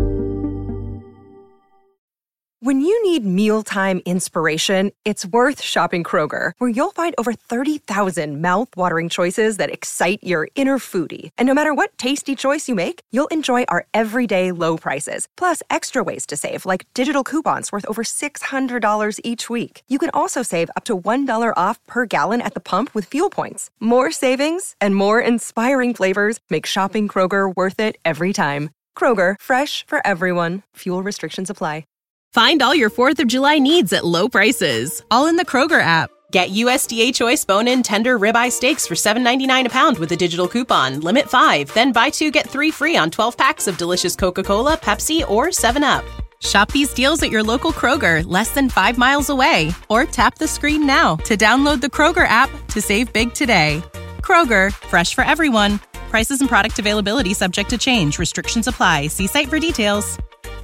When you need mealtime inspiration, it's worth shopping Kroger, where you'll find over 30,000 mouth-watering choices that excite your inner foodie. And no matter what tasty choice you make, you'll enjoy our everyday low prices, plus extra ways to save, like digital coupons worth over $600 each week. You can also save up to $1 off per gallon at the pump with fuel points. More savings and more inspiring flavors make shopping Kroger worth it every time. Kroger, fresh for everyone. Fuel restrictions apply. Find all your 4th of July needs at low prices, all in the Kroger app. Get USDA Choice bone-in tender ribeye steaks for $7.99 a pound with a digital coupon. Limit 5, then buy 2, get 3 free on 12 packs of delicious Coca-Cola, Pepsi, or 7-Up. Shop these deals at your local Kroger, less than 5 miles away. Or tap the screen now to download the Kroger app to save big today. Kroger, fresh for everyone. Prices and product availability subject to change. Restrictions apply. See site for details.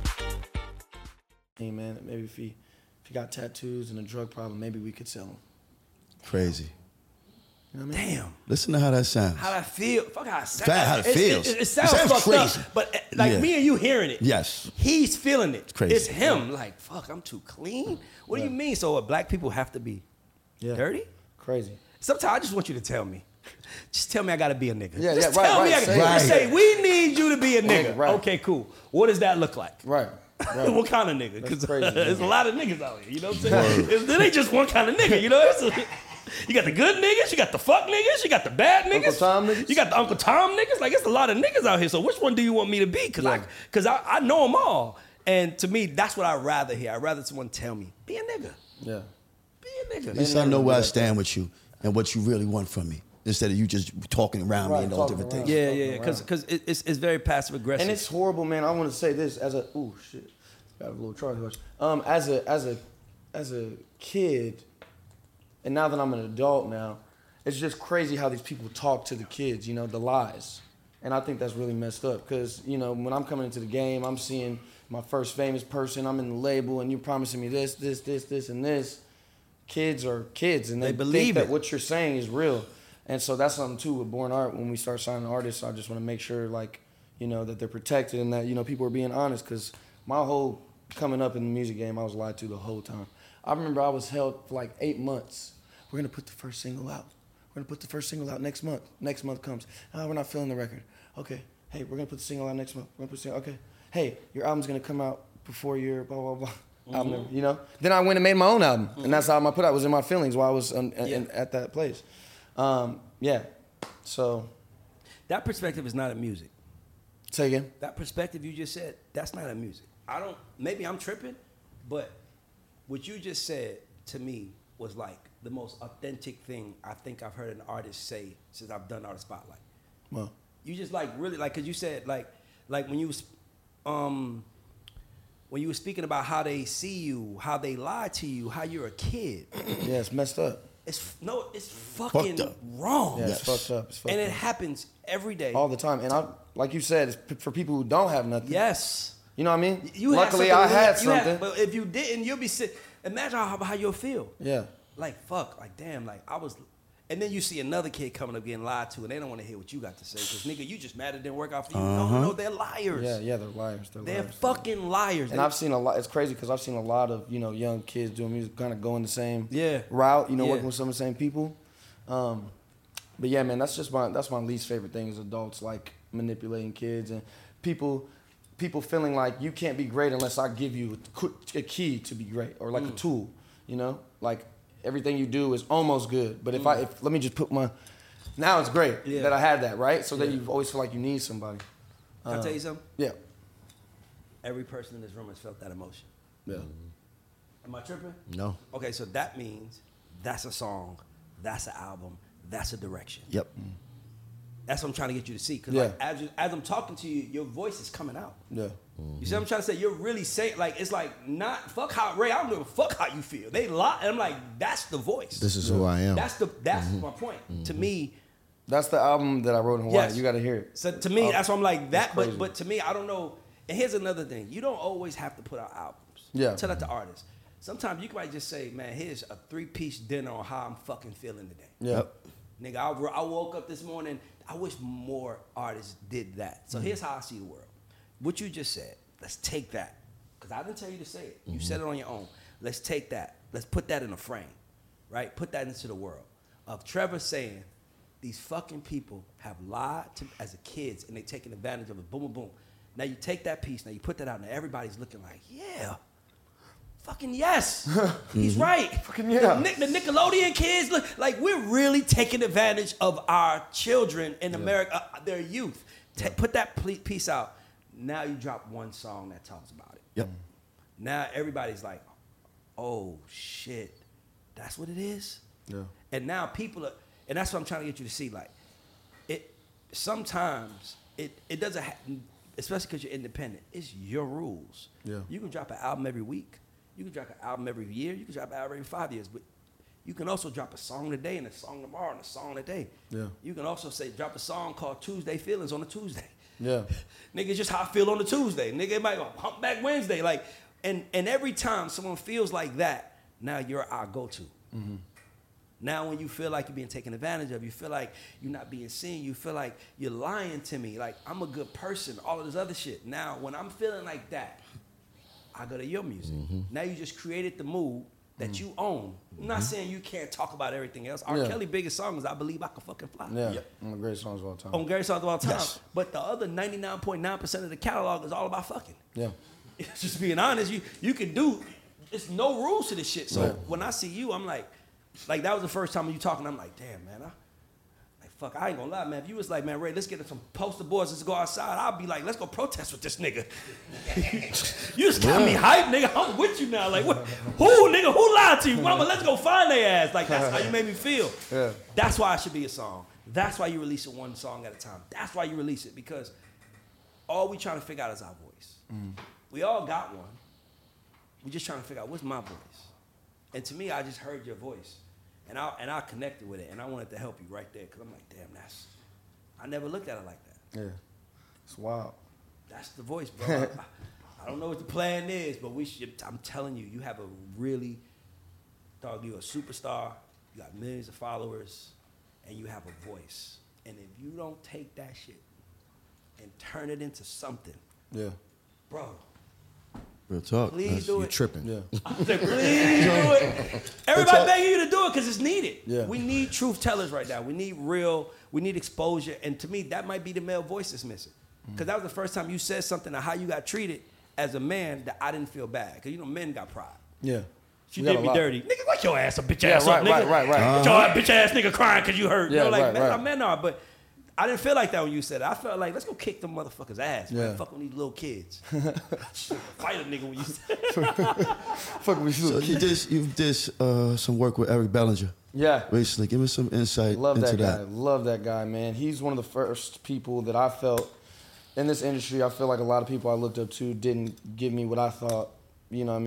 Hey man, maybe if he got tattoos and a drug problem, maybe we could sell him. Crazy. You know what I mean? damn. Listen to how that sounds. How that feel? Fuck how it sounds. How it feels. It sounds fucked crazy. up, but me and you hearing it. Yes. He's feeling it. It's crazy. It's him. Like, fuck, I'm too clean. What do you mean? So black people have to be dirty? Crazy. Sometimes I just want you to tell me. Just tell me I gotta be a nigga. Yeah, just yeah, tell right, me right. Just say, we need you to be a nigga. Right. Okay, cool. What does that look like? Right. What kind of nigga? Because there's a lot of niggas out here. You know what I'm saying? There ain't just one kind of nigga. You know, you got the good niggas, you got the fuck niggas, you got the bad niggas. Uncle Tom niggas? You got the Uncle Tom niggas. Like, it's a lot of niggas out here. So which one do you want me to be? Because I know them all. And to me, that's what I'd rather hear. I'd rather someone tell me, be a nigga. Yeah. Be a nigga. At least I know where I stand with you and what you really want from me, instead of you just talking around me and all different things. Yeah. Because it's very passive aggressive. And it's horrible, man. I want to say this as a got a little Charlie horse. As a kid, and now that I'm an adult now, it's just crazy how these people talk to the kids. You know, the lies, and I think that's really messed up. Because when I'm coming into the game, I'm seeing my first famous person. I'm in the label, and you're promising me this, and this. Kids are kids, and they believe think that what you're saying is real. And so that's something too with Born Art. When we start signing artists, I just want to make sure, that they're protected and that people are being honest. Because my whole coming up in the music game, I was lied to the whole time. I remember I was held for like 8 months. We're gonna put the first single out. We're gonna put the first single out next month. Next month comes. We're not feeling the record. Okay. Hey, we're gonna put the single out next month. We're gonna put the single. Okay. Hey, your album's gonna come out before your blah blah blah. Album, Then I went and made my own album, and that's how I put out. It was in my feelings while I was at that place. So that perspective is not in music. Say again. That perspective you just said, that's not in music. Maybe I'm tripping, but what you just said to me was like the most authentic thing I think I've heard an artist say since I've done Artist Spotlight. Well, you just really because you said like when you were speaking about how they see you, how they lie to you, how you're a kid. Yeah, it's messed up. It's fucking wrong. Yeah, it's fucked up. It's fucked and it up. happens every day. All the time. And like you said, it's for people who don't have nothing. Yes. You know what I mean? Luckily, I had something. But if you didn't, you'll be sick. Imagine how you'll feel. Yeah. Like, fuck. Like, damn. Like, I was... And then you see another kid coming up getting lied to, and they don't want to hear what you got to say. Because, nigga, you just mad it didn't work out for you. No, they're liars. Yeah, they're liars. They're fucking liars. And I've seen a lot. It's crazy because I've seen a lot of, young kids doing music kind of going the same route, working with some of the same people. But yeah, man, that's my least favorite thing is adults, like, manipulating kids and people feeling like you can't be great unless I give you a key to be great or like a tool, like everything you do is almost good. But if let me just put now it's great that I had that, right? So then you always feel like you need somebody. Can I tell you something? Yeah. Every person in this room has felt that emotion. Yeah. Am I tripping? No. Okay, so that means that's a song, that's an album, that's a direction. Yep. That's what I'm trying to get you to see. Because Yeah. like, as I'm talking to you, your voice is coming out. Yeah. You see what I'm trying to say? You're really saying, like, it's like, not, fuck how, Ray, I don't give a fuck how you feel. They lie. And I'm like, that's the voice. This is who I am. That's my point. To me, That's the album that I wrote in Hawaii. Yes. You got to hear it. so to me, that's why I'm like, that, crazy. but to me, I don't know. And here's another thing. You don't always have to put out albums. Yeah. Tell that to artists. Sometimes you might just say, man, here's a 3-piece dinner on how I'm fucking feeling today. Yeah. Nigga, I woke up this morning, I wish more artists did that. So here's how I see the world. What you just said, let's take that. Because I didn't tell you to say it. You said it on your own. Let's take that. Let's put that in a frame, right? Put that into the world. Of Trevor saying, these fucking people have lied to as a kids and they taking advantage of it. Boom, boom, boom. Now you take that piece, now you put that out, now everybody's looking like, yeah. Fucking yes. He's right. Fucking yeah. The Nickelodeon kids, look, like we're really taking advantage of our children in America, their youth. Put that piece out. Now you drop one song that talks about it. Yep. Now everybody's like, oh shit, that's what it is? Yeah. And now people are, and that's what I'm trying to get you to see, like, sometimes it doesn't happen, especially because you're independent, it's your rules. Yeah. You can drop an album every week. You can drop an album every year. You can drop an album every 5 years. But you can also drop a song today and a song tomorrow and a song today. Yeah. You can also say, drop a song called Tuesday Feelings on a Tuesday. Yeah. Nigga, it's just how I feel on a Tuesday. Nigga, it might go Humpback Wednesday. Like, and every time someone feels like that, now you're our go-to. Mm-hmm. Now when you feel like you're being taken advantage of, you feel like you're not being seen, you feel like you're lying to me, like I'm a good person, all of this other shit. Now when I'm feeling like that, I go to your music. Mm-hmm. Now you just created the mood that you own. I'm not saying you can't talk about everything else. R. Kelly biggest song is I Believe I Can Fucking Fly. Yeah. Yep. One of the greatest songs of all time. On greatest songs of all time. Yes. But the other 99.9% of the catalog is all about fucking. Yeah. Just being honest, you can do, there's no rules to this shit. So Right. when I see you, I'm like that was the first time you talking, I'm like, damn, man, fuck, I ain't gonna lie, man. If you was like, man, Ray, let's get some poster boards, let's go outside, I'll be like, let's go protest with this nigga. You just got me hyped, nigga. I'm with you now. Like, what? Who lied to you? Mama, let's go find their ass. Like, that's how you made me feel. Yeah. That's why it should be a song. That's why you release it one song at a time. That's why you release it, because all we trying to figure out is our voice. We all got one. We just trying to figure out what's my voice. And to me, I just heard your voice. And I connected with it, and I wanted to help you right there, because I'm like, damn, I never looked at it like that. Yeah. It's wild. That's the voice, bro. I don't know what the plan is, but I'm telling you, you have a really, dog, you're a superstar, you got millions of followers, and you have a voice. And if you don't take that shit and turn it into something, Yeah. bro, Real talk. Please do You're it. tripping. Yeah. I said, please do it. Everybody begging you to do it because it's needed. Yeah. We need truth tellers right now. We need exposure. And to me, that might be the male voice that's missing. Because that was the first time you said something of how you got treated as a man that I didn't feel bad. Because, men got pride. Yeah. She We got did a me lot. dirty. Nigga, like your ass a bitch Yeah, ass up, nigga. right. Your bitch ass nigga crying because you hurt. Yeah, like, right. men are. But I didn't feel like that when you said it. I felt like, let's go kick them motherfuckers' ass. Yeah. Man. Fuck with these little kids. Fight a nigga when you said it. Fuck with So you did some work with Eric Bellinger. Yeah. Recently. Give me some insight Love into that guy. that. Love that guy, man. He's one of the first people that I felt in this industry. I feel like a lot of people I looked up to didn't give me what I thought, you know what I mean,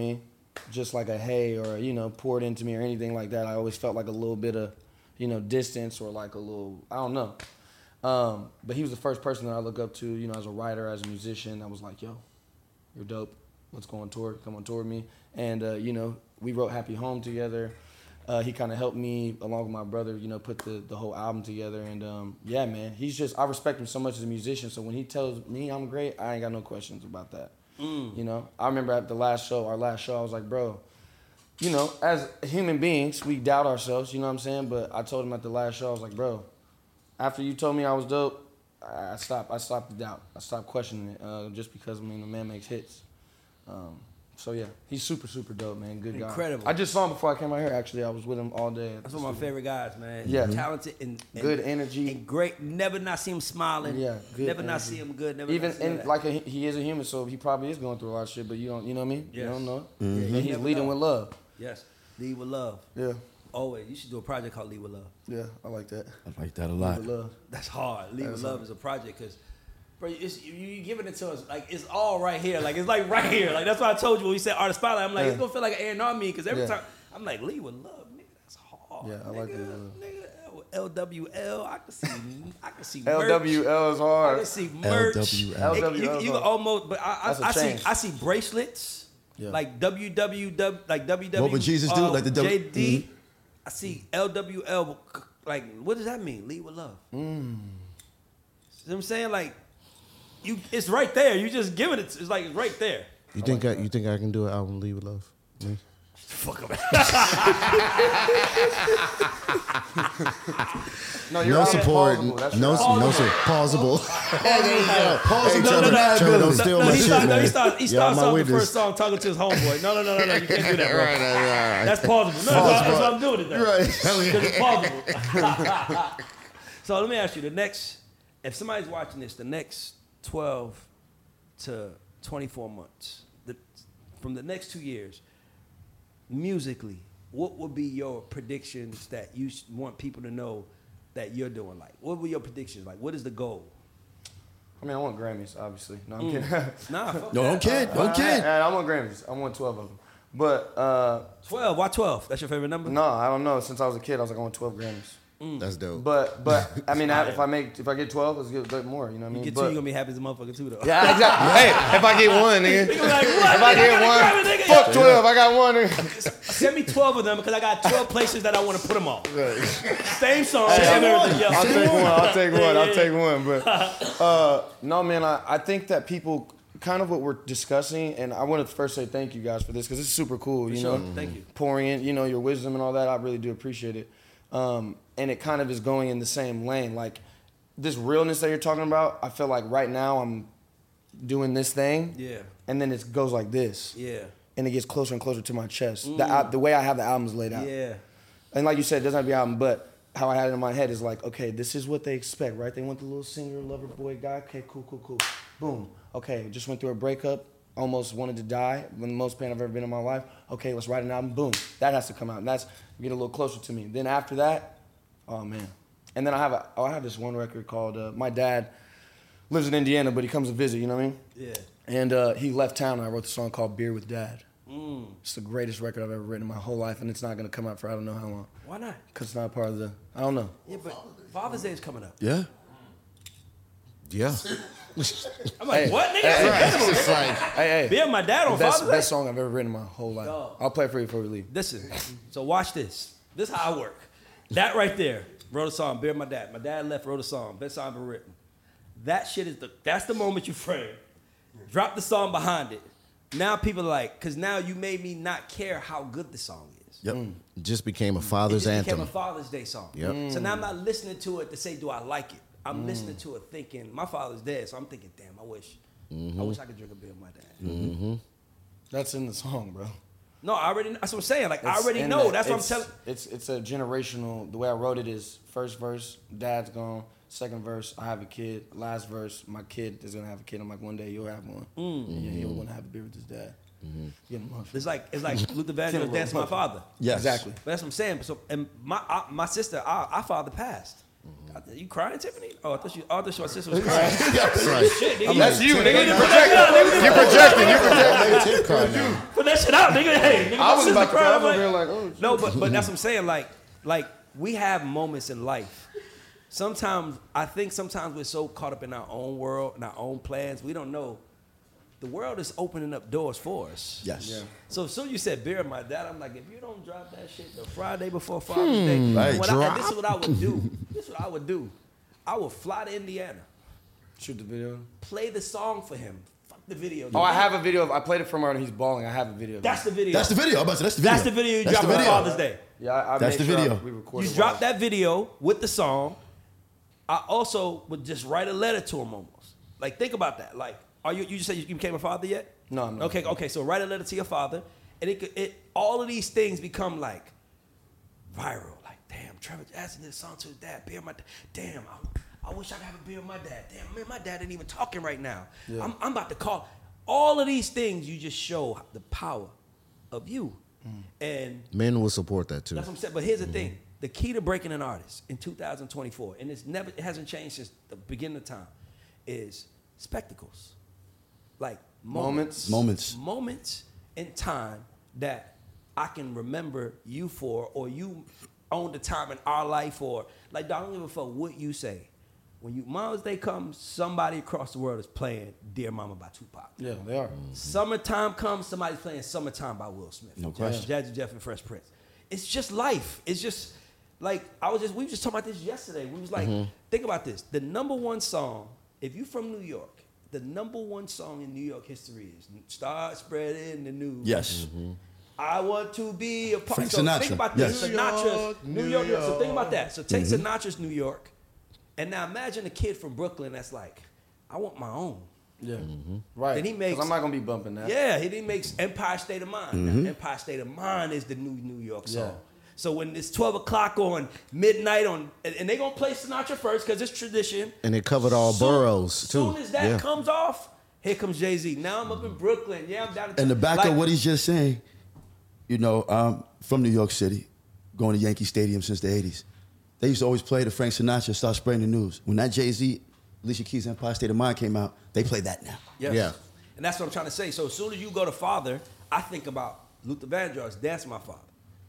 just like a hey or, you know, poured into me or anything like that. I always felt like a little bit of, you know, distance or like a little, I don't know. But he was the first person that I look up to, you know, as a writer, as a musician. I was like, yo, you're dope. Let's go on tour. Come on tour with me. And, you know, we wrote Happy Home together. He kind of helped me, along with my brother, you know, put the whole album together. And, yeah, man, I respect him so much as a musician. So when he tells me I'm great, I ain't got no questions about that. You know, I remember at our last show, I was like, bro, you know, as human beings, we doubt ourselves, you know what I'm saying? But I told him at the last show, I was like, bro, after you told me I was dope, I stopped the doubt. I stopped questioning it just because, I mean, the man makes hits. So, yeah, he's super, super dope, man. Good guy. Incredible. I just saw him before I came out here, actually. I was with him all day. That's one of my favorite guys, man. Yeah. Talented and good energy. And great. Never not see him smiling. Yeah, good Never not energy. see him good. Never Even not see him and he is a human, so he probably is going through a lot of shit, but you know what I mean? Yes. You don't know. Yeah, you And he's never leading know. with love. Yes. Lead with love. Yeah. Always. You should do a project called Lead with Love. Yeah, I like that. I like that a lot. With love. That's hard. Lead with That's Love hard. is a project because, bro, you giving it to us like it's all right here. Like it's like right here. Like that's why I told you when we said Artist Spotlight. I'm like it's gonna feel like an A&R me because every time I'm like Lead with Love, nigga, that's hard. Yeah, I like Lead with Love. Nigga, LWL, I can see merch. LWL is I hard. can see merch. LWL. You can almost, but That's a change. I see bracelets. Yeah. Like WWW, like WW. What would Jesus do? Like the JD. I see LWL. Like, what does that mean? Lead with love. You know what I'm saying? Like, it's right there. You just giving it. It's like right there. You think I can do an album Lead with Love? Me? Fuck him. No support. No support. Pausable. He starts off the first song talking to his homeboy. No, you can't do that, bro. Right. That's pausable. No, that's why I'm doing it though. Right. Because it's pausable. So let me ask you, if somebody's watching this, the next 12 to 24 months, from the next 2 years, musically, what would be your predictions that you want people to know that you're doing? Like, what were your predictions? Like, what is the goal? I mean, I want Grammys, obviously. No, I'm kidding. Nah, fuck No, that. don't kid. Don't kid. I want Grammys. I want 12 of them. But 12. Why 12? That's your favorite number? no, I don't know. Since I was a kid, I was like, I want 12 Grammys. That's dope. But I mean, if I get 12, let's get more. You know what I mean? You get 2, you're gonna be happy as a motherfucker too, though. Yeah, exactly. Hey, if I get one, nigga. You're like, what? If I get one, fuck 12. I got one. Nigga. Send me 12 of them because I got 12 places that I want to put them on. Same song. Hey, same everything. Yeah. I'll take one. But no, man, I think that people kind of what we're discussing, and I want to first say thank you guys for this because it's super cool. You sure. know, Thank you. Pouring in, you know, your wisdom and all that. I really do appreciate it. And it kind of is going in the same lane. Like this realness that you're talking about, I feel like right now I'm doing this thing. Yeah. And then it goes like this. Yeah. And it gets closer and closer to my chest. The way I have the albums laid out. Yeah. And like you said, it doesn't have to be an album, but how I had it in my head is like, okay, this is what they expect, right? They want the little singer, lover boy guy. Okay, cool. Boom. Okay, just went through a breakup. Almost wanted to die. When the most pain I've ever been in my life. Okay, let's write an album. Boom. That has to come out. And that's get a little closer to me. Then after that, oh man. And then I have this one record called, my dad lives in Indiana, but he comes to visit, you know what I mean? Yeah. And he left town and I wrote the song called Beer with Dad. It's the greatest record I've ever written in my whole life, and it's not gonna come out for I don't know how long. Why not? Cause it's not part of the, I don't know. Yeah, but Father's Day is coming up. Yeah. Yeah. I'm like, Hey, what, nigga? It's just like, Hey. Being my dad on Father's Day? Best song I've ever written in my whole life. Dog. I'll play it for you before we leave. Listen, so watch this. This is how I work. That right there, wrote a song, Bear My Dad. My dad left, wrote a song, best song ever written. That shit is that's the moment you frame. Drop the song behind it. Now people are like, because now you made me not care how good the song is. Yep. just became a father's it just anthem. became a Father's Day song. Yep. So now I'm not listening to it to say, do I like it? I'm listening to it thinking, my father's dead, so I'm thinking, damn, I wish I could drink a beer with my dad. That's in the song, bro. No, I already. That's what I'm saying. Like I It's already in know. that- That's what I'm it's- telling. It's a generational. The way I wrote it is first verse, dad's gone. Second verse, I have a kid. Last verse, my kid is gonna have a kid. I'm like, one day you'll have one. And he'll want to have a beer with his dad. Get him off. It's like Luther Vandross dancing my father. Yes. Exactly. But that's what I'm saying. So and my sister, our father passed, You crying, Tiffany? Oh, I thought your sister was crying. That's right. Shit, nigga. That's you, nigga. You projecting. You projecting. Put that shit out, nigga. Hey, nigga, I was my about sister to cry. crying. I'm over here like, oh, shit. No, but that's what I'm saying. Like we have moments in life. Sometimes I think we're so caught up in our own world and our own plans, we don't know the world is opening up doors for us. Yes. Yeah. So as soon as you said bury my dad, I'm like, if you don't drop that shit the Friday before Father's Day, Right. this is what I would do. This is what I would do. I would fly to Indiana, Shoot the video. play the song for him. Fuck the video. Oh, I have a video I played it from her and he's bawling. I have a video. That's the video. That's the video. I'm about to say, that's the video. That's the video you That's dropped the on video. Father's Day. Yeah, I That's made the sure video. we recorded. You dropped that video with the song. I also would just write a letter to him almost. Like, think about that. Like, are you just said you became a father yet? No, I'm not. Okay, so write a letter to your father, and all of these things become like viral. Like, damn, Trevor asking this song to his dad. Beer my dad. Damn, I wish I could have a beer with my dad. Damn, man, my dad ain't even talking right now. Yeah. I'm about to call. All of these things you just show the power of you, and Men will support that too. that's what I'm saying. But here's the thing: the key to breaking an artist in 2024, and it hasn't changed since the beginning of time, is spectacles, like moments in time that I can remember you for, or you own the time in our life, or like, I don't give a fuck what you say. When Mother's Day comes, somebody across the world is playing "Dear Mama" by Tupac. Yeah, they are. Summertime comes, somebody's playing "Summertime" by Will Smith. No question. Jazzy Jeff and Fresh Prince. It's just life. It's just like we were just talking about this yesterday. We was like, think about this. The number one song, if you from New York, the number one song in New York history is "Start Spreading the News." Yes. I want to be a part. Frank So Sinatra. think about this. Yes. Sinatra's New York. So think about that. So take Sinatra's New York, and now imagine a kid from Brooklyn that's like, I want my own. Yeah. Right. Then he makes. 'Cause I'm not gonna be bumping that. Yeah, he makes Empire State of Mind. Now, Empire State of Mind is the new New York song. Yeah. So when it's 12 o'clock on midnight and they're going to play Sinatra first because it's tradition. And it covered all boroughs too. As soon as that comes off, here comes Jay-Z. Now I'm up in Brooklyn. Yeah, I'm down in In the back of what he's just saying, you know, I'm from New York City, going to Yankee Stadium since the 80s. They used to always play the Frank Sinatra, Start Spreading the News. When that Jay-Z, Alicia Keys' Empire State of Mind came out, they play that now. Yes. Yeah. And that's what I'm trying to say. So as soon as you go to Father, I think about Luther Vandross, Dance My Father.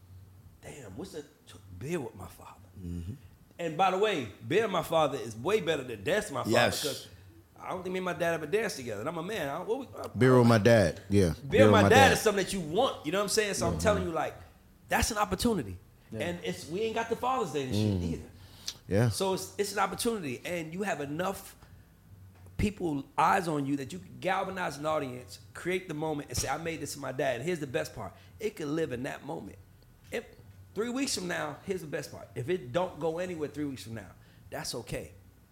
Damn, what's the beer with my father? And by the way, beer with my father is way better than Dance My Father. Yes. Because I don't think me and my dad ever danced together. And I'm a man. Beer with my dad. Yeah. Beer with my dad is something that you want. You know what I'm saying? So I'm telling you, like, that's an opportunity. Yeah. And we ain't got the Father's Day and shit either. Yeah. So it's an opportunity. And you have enough people eyes on you that you can galvanize an audience, create the moment, and say, I made this for my dad. And here's the best part. It can live in that moment. If 3 weeks from now, here's the best part. If it don't go anywhere 3 weeks from now, that's okay.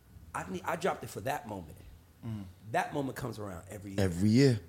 I dropped it for that moment. That moment comes around every year. Every year.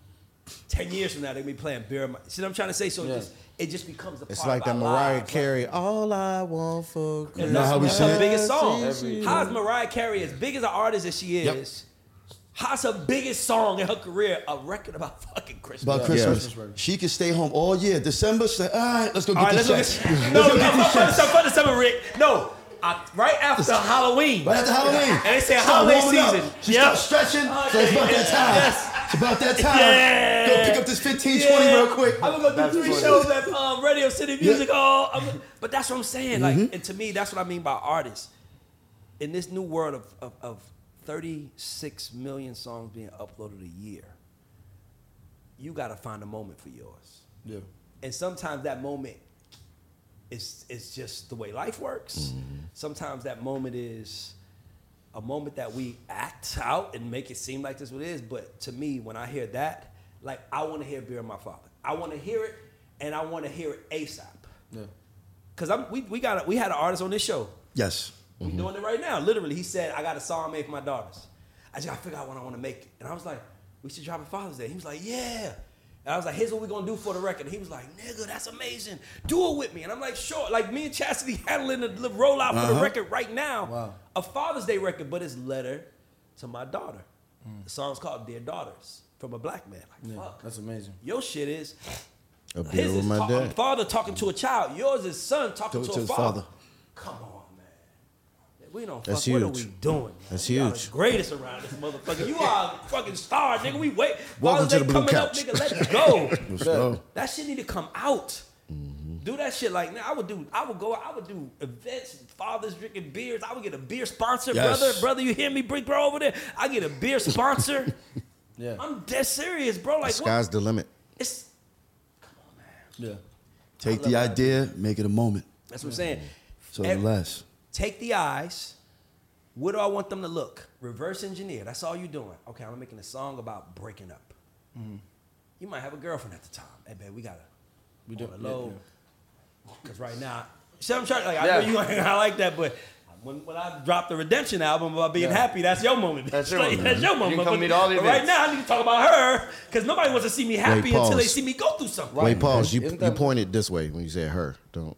10 years from now, they're going to be playing Beer. See what I'm trying to say? So it just becomes a part It's like of that our Mariah lives. Carey, all I want for Christmas. And that's how we her say it? biggest song. Every- How's Mariah Carey, as big as an artist as she is, how's her biggest song in her career a record about fucking Christmas? About Christmas. Christmas record. She can stay home all year. December, say, all right, let's go get All right, this let's check. go get. No, fuck the summer, Rick. No, right after Halloween. Right after Hallowing. And they say Start holiday warming up. season. She Yep. starts stretching. So it's about that time. Yes. It's about that time. Yeah. Go pick up this 15, 20 real quick. I'm gonna go do 3 funny. shows at Radio City Music Hall. But that's what I'm saying. Like, and to me, that's what I mean by artists. In this new world of 36 million songs being uploaded a year, you gotta find a moment for yours. Yeah. And sometimes that moment is just the way life works. Sometimes that moment is a moment that we act out and make it seem like this what it is. But to me, when I hear that, like, I want to hear Beer My Father. I want to hear it, and I want to hear it ASAP. Yeah. Cause we had an artist on this show. Yes. We doing it right now. Literally, he said, I got a song made for my daughters. I just gotta figure out when I want to make it. And I was like, we should drop it Father's Day. He was like, yeah. And I was like, here's what we're gonna do for the record. And he was like, nigga, that's amazing. Do it with me. And I'm like, sure. Like, me and Chastity handling the rollout for the record right now. Wow. A Father's Day record, but it's letter to my daughter. The song's called Dear Daughters, from a black man. Like, Yeah, fuck. that's amazing. Your shit is A beer his with is my a dad. father talking to a child. Yours is son talking to a his father. father. Come on, man. We don't That's fuck. What are huge. we doing? Man? That's we are huge. the greatest around this motherfucker. You are a fucking star, nigga. We wait. Welcome to the blue coming up, couch. nigga, let's go. Let's go. That shit need to come out. Do that shit like now. I would do events, fathers drinking beers. I would get a beer sponsor, Yes. brother. You hear me, bro, over there? I get a beer sponsor. Yeah. I'm dead serious, bro. Like The sky's the limit. It's Yeah. Take the idea, make it a moment. that's what I'm saying. So less. Take the eyes. Where do I want them to look? Reverse engineer. That's all you're doing. Okay, I'm making a song about breaking up. You might have a girlfriend at the time. Hey, babe, we do a low. Because right now, see what I'm trying. Like, I know you ain't like that, but when I dropped the Redemption album about being happy, that's your moment. That's your moment. That's your moment. You can come But- meet all the but right events. now, I need to talk about her because nobody wants to see me happy until they pause. see me go through something. Wait, pause. You Isn't that- pointed this way when you said her. Don't.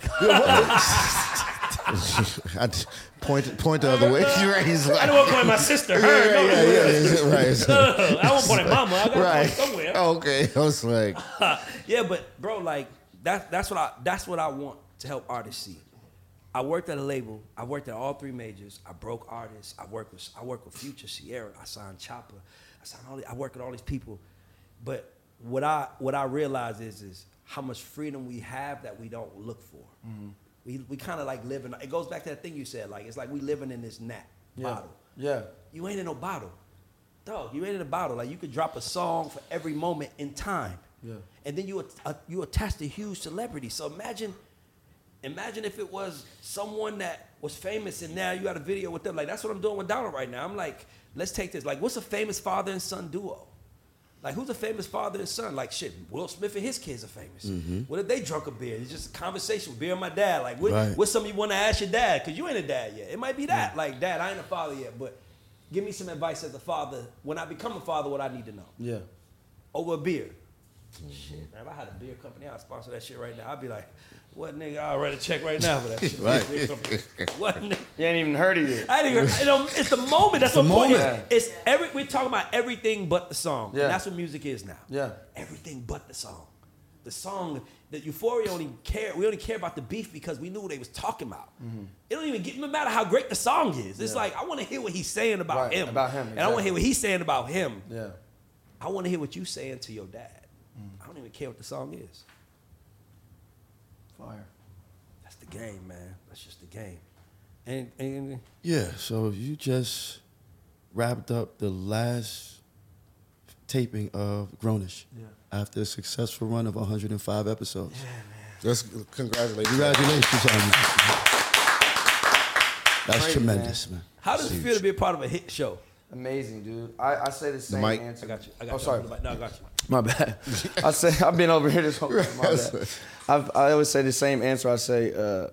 I point the other way. You raised I don't want to point at my sister. Her. No, right. no, I won't point at mama. I got to Right. point somewhere. Okay. I was like, Yeah, but bro, like that's what I want to help artists see. I worked at a label. I worked at all three majors. I broke artists. I work with Future, Sierra. I signed Chopper. I work with all these people. But what I realize is how much freedom we have that we don't look for. We kind of like living. It goes back to that thing you said. Like it's like we living in this bottle. Yeah. You ain't in no bottle. Dog, you ain't in a bottle. Like you could drop a song for every moment in time. Yeah. And then you attach the huge celebrity. So imagine if it was someone that was famous and now you got a video with them. Like that's what I'm doing with Donald right now. I'm like, let's take this. Like, what's a famous father and son duo? Like, who's a famous father and son? Like, shit, Will Smith and his kids are famous. What if they drunk a beer? It's just a conversation with beer and my dad. Like, what's something you want to ask your dad? Because you ain't a dad yet. It might be that. Like, Dad, I ain't a father yet, but give me some advice as a father. When I become a father, what I need to know. Yeah. Over a beer. Shit, man, if I had a beer company, I'd sponsor that shit right now. I'd be like, what nigga, I'll write a check right now for that shit. Right. What nigga? You ain't even heard of it. I didn't even, it's the moment. That's the point. moment. It's we're talking about everything but the song. Yeah. And that's what music is now. Yeah. Everything but the song. The song, the Euphoria we only care about the beef because we knew what they was talking about. It don't even no matter how great the song is. It's like, I want to hear what he's saying about him. About him, And I want to hear what he's saying about him. Yeah. I want to hear what you saying to your dad. I don't even care what the song is. Fire. That's the game, man. That's just the game. And Yeah, so you just wrapped up the last taping of Grownish after a successful run of 105 episodes. let's congratulate you. Congratulations on you. That's Crazy, tremendous, man. how does it feel to be a part of a hit show? Amazing, dude. I say the same mic. answer. I got you. Oh, sorry. No, I got you. My bad. I say I've been over here this whole time. My bad. I always say the same answer. I say,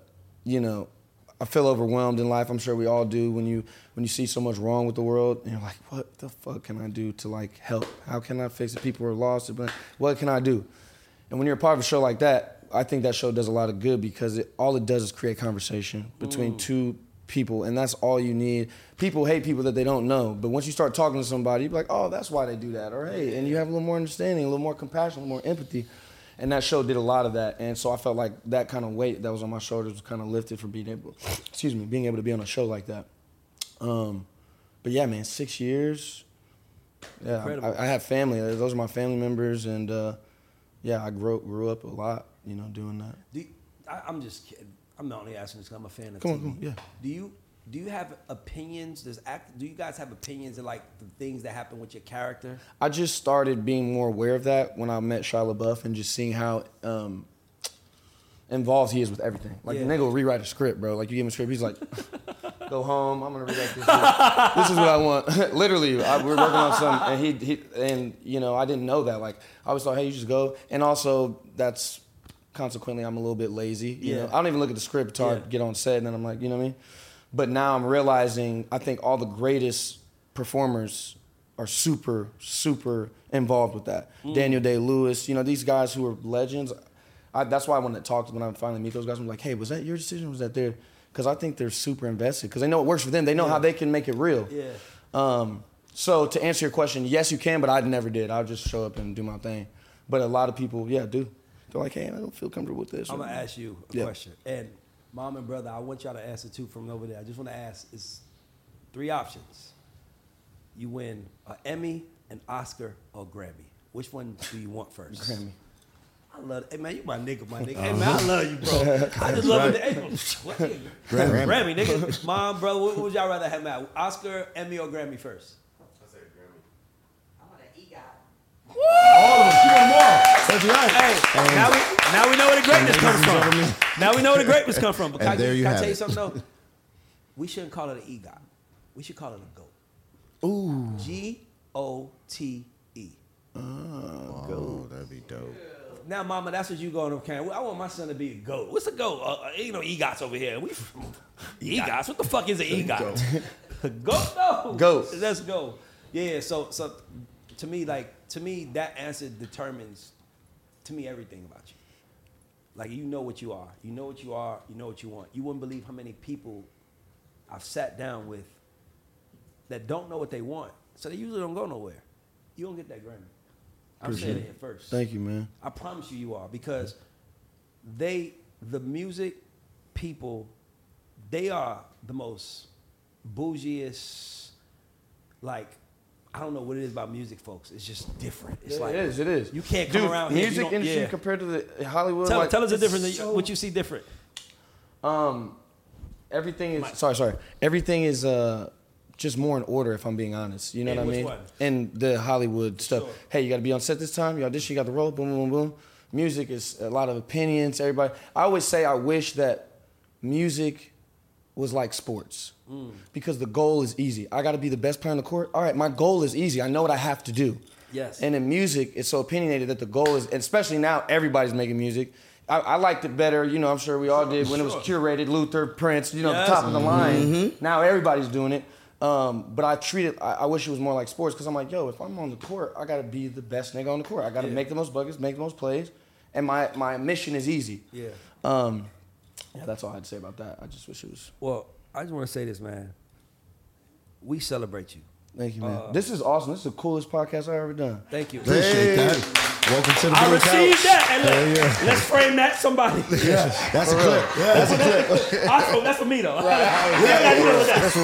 I feel overwhelmed in life. I'm sure we all do when you see so much wrong with the world and you're like, what the fuck can I do to like help? How can I fix it? People are lost. What can I do? And when you're a part of a show like that, I think that show does a lot of good because all it does is create conversation between two people, and that's all you need. People hate people that they don't know, but once you start talking to somebody, you're like, oh, that's why they do that, or hey, and you have a little more understanding, a little more compassion, a little more empathy, and that show did a lot of that, and so I felt like that kind of weight that was on my shoulders was kind of lifted from being able to be on a show like that. But yeah, man, 6 years. Yeah, Incredible. I have family. Those are my family members, and yeah, I grew up a lot, doing that. I'm just kidding. I'm not only asking this because I'm a fan of Come TV. on, come on, yeah. Do you have opinions? Do you guys have opinions of like the things that happen with your character? I just started being more aware of that when I met Shia LaBeouf and just seeing how involved he is with everyththing. Like, the nigga will rewrite a script, bro. Like, you give him a script, he's like, go home, I'm gonna rewrite this shit. This is what I want. Literally, we're working on something, and I didn't know that. Like, I was like, hey, you just go. And also, that's consequently, I'm a little bit lazy. You know? I don't even look at the script until I get on set, and then I'm like, you know what I mean? But now I'm realizing, I think all the greatest performers are super, super involved with that. Daniel Day-Lewis, these guys who are legends. That's why when I finally meet those guys, I'm like, hey, was that your decision? Was that their? Because I think they're super invested. Because they know it works for them. They know how they can make it real. Yeah. So to answer your question, yes, you can, but I never did. I'll just show up and do my thing. But a lot of people, do. They're like, hey, I don't feel comfortable with this. I'm gonna ask you a question. And Mom and brother, I want y'all to answer too from over there. I just want to ask, it's 3 options. You win an Emmy, an Oscar, or a Grammy. Which one do you want first? Grammy. I love it. Hey, man, you my nigga, my nigga. Hey, man, I love you, bro. I just love it. Hey, what? Grammy, nigga. Mom, brother, what would y'all rather have, Matt? Oscar, Emmy, or Grammy first? I say Grammy. I want an EGOT. All of them. She want them all. That's right. Hey, now we know where the greatness comes from. Now we know where the greatness comes from. But can I tell you something, though? We shouldn't call it an EGOT. We should call it a GOAT. Ooh. GOTE. Oh, that'd be dope. Now, mama, that's what you going to can. I want my son to be a GOAT. What's a GOAT? Ain't no EGOTs over here. We EGOTs. What the fuck is an EGOT? GOAT, no. GOAT. Let's go. Yeah. So to me, that answer determines, to me, everything about you. Like, you know what you are. You know what you are. You know what you want. You wouldn't believe how many people I've sat down with that don't know what they want. So they usually don't go nowhere. You don't get that Grammy. I'm saying it here first. Thank you, man. I promise you are, because the music people, they are the most bougiest, like, I don't know what it is about music, folks. It's just different. It's It is. You can't come around here. Music industry compared to the Hollywood. Tell us the difference. What you see different. Everything is sorry. Everything is just more in order, if I'm being honest. You know what I mean? One? And the Hollywood stuff. Sure. Hey, you got to be on set this time. You audition. You got the role. Boom, boom, boom. Music is a lot of opinions. Everybody. I always say I wish that music was like sports, because the goal is easy. I got to be the best player on the court. All right, my goal is easy. I know what I have to do. Yes. And in music, it's so opinionated that the goal is, and especially now, everybody's making music. I liked it better, you know, I'm sure we all did, when it was curated, Luther, Prince, you know, the top of the line. Now everybody's doing it. But I wish it was more like sports, because I'm like, yo, if I'm on the court, I got to be the best nigga on the court. I got to make the most buckets, make the most plays, and my mission is easy. Yeah. Yeah, that's all I had to say about that. I just wish it was. Well, I just want to say this, man. We celebrate you. Thank you, man. This is awesome. This is the coolest podcast I've ever done. Thank you. Appreciate that. Welcome to the I Blue Couch. received that. And look, let's frame that, somebody. Yeah, that's a clip. Yeah, that's a clip. That's for me though. That's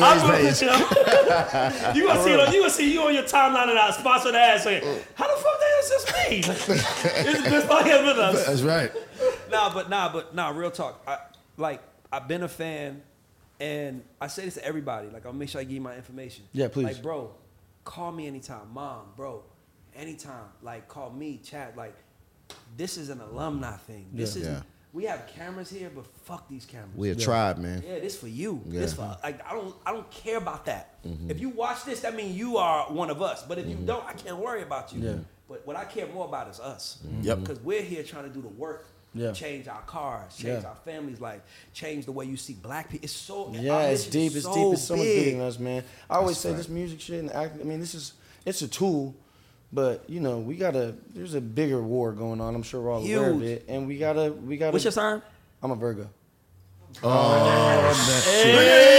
You gonna see you on your timeline and I sponsored ads saying, how the fuck that is this me? It's been fucking with us. That's right. Nah, real talk. I've been a fan, and I say this to everybody. Like, I'll make sure I give you my information. Yeah, please. Like, bro, call me anytime. Mom, bro, anytime. Like, call me, chat. Like, this is an alumni thing. This is. Yeah. We have cameras here, but fuck these cameras. We a tribe, man. Yeah, this for you. Yeah. This for I don't care about that. If you watch this, that means you are one of us. But if you don't, I can't worry about you. Yeah. But what I care more about is us. Yep. Because we're here trying to do the work. Yeah. Change our cars, change our families' life, change the way you see black people. It's so Yeah, it's deep. It's deep. It's so much bigger than us, man. I always say this music shit and acting. I mean, it's a tool, but you know, there's a bigger war going on. I'm sure we're all aware of it, and we gotta. What's your sign? I'm a Virgo. Oh, Hey,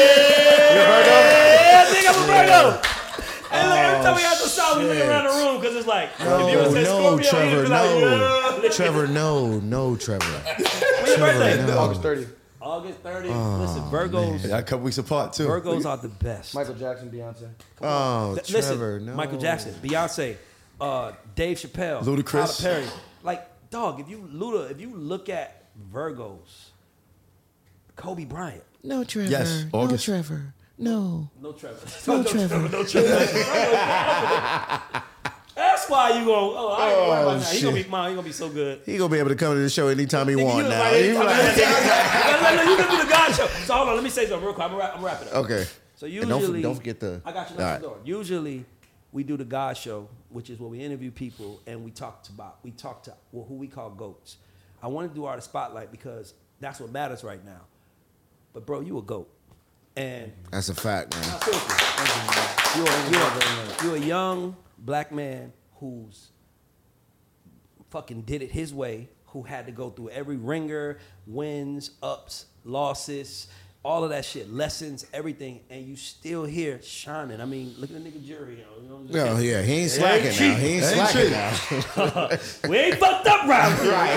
I think I'm a Virgo. Hey, look, every time we have to stop, we look around the room because it's like, if you would say Scorpio, Trevor, you'd be like, Trevor, no, Trevor. When's your birthday? no. August 30th. August 30th. Listen, Virgos. Yeah, a couple weeks apart too. Virgos are the best. Michael Jackson, Beyonce. Oh, Listen, Trevor, no. Michael Jackson, Beyonce, Dave Chappelle, Ludacris. Tyler Perry. Like, dog, if you look at Virgos, Kobe Bryant. No, Trevor. Yes, August. No, Trevor. No. No Trevor. No, Trevor. No Trevor. That's why you going. Oh, I ain't worried about that. He gonna be so good. He gonna be able to come to the show anytime he want now. You He be like, can do the God show. So hold on, let me say something real quick. I'm gonna wrap it up. okay. So And usually, don't forget the. I got you All next right. door. Usually, we do the God show, which is where we interview people and we talk to who we call GOATs. I want to do Artist Spotlight because that's what matters right now. But bro, you a GOAT, and That's a fact, man. you're a young black man who's fucking did it his way, who had to go through every ringer, wins, ups, losses, all of that shit, lessons, everything, and you still here shining. I mean, look at the nigga Jury. You know what I'm saying? Yeah, he ain't slacking now. He ain't slacking now. We ain't fucked up right.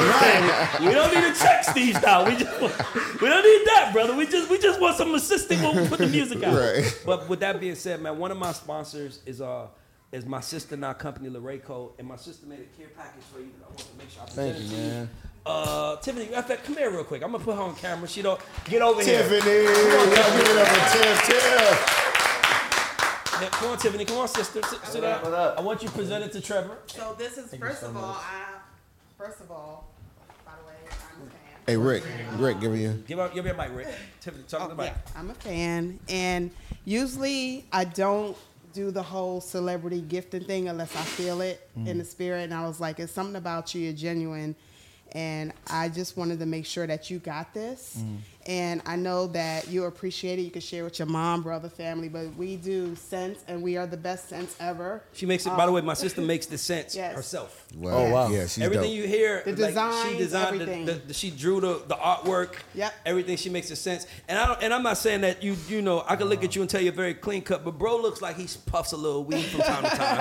We don't need to check Steve now. We don't need that, brother. We just want some assistance when we put the music out. Right. But with that being said, man, one of my sponsors is my sister and our company, Lorraine Co. And my sister made a care package for you. I want to make sure I present it to you. Tiffany, come here real quick. I'm gonna put her on camera. She don't get over Tiffany. here. Y'all give it up for Tiff. Yeah, come on, Tiffany. Come on, sister. Sit down. What up? I want you to present it to Trevor. So this is first of all, by the way, I'm a fan. Hey, Rick, give me your. Give me a mic, Rick. Tiffany, talk to the mic. Yeah, I'm a fan, and usually I don't do the whole celebrity gifting thing unless I feel it in the spirit. And I was like, it's something about you, you're genuine. And I just wanted to make sure that you got this. And I know that you appreciate it. You can share with your mom, brother, family. But we do scents, and we are the best scents ever. She makes it. By the way, my sister makes the scents Yes. herself. Wow. Oh, wow. Yeah, she's Everything dope. you hear, The like, designs, she designed everything. she drew the artwork. Yep. Everything, she makes the sense. And I'm not saying that you know I can look at you and tell you're very clean cut, but bro looks like he puffs a little weed from time to time.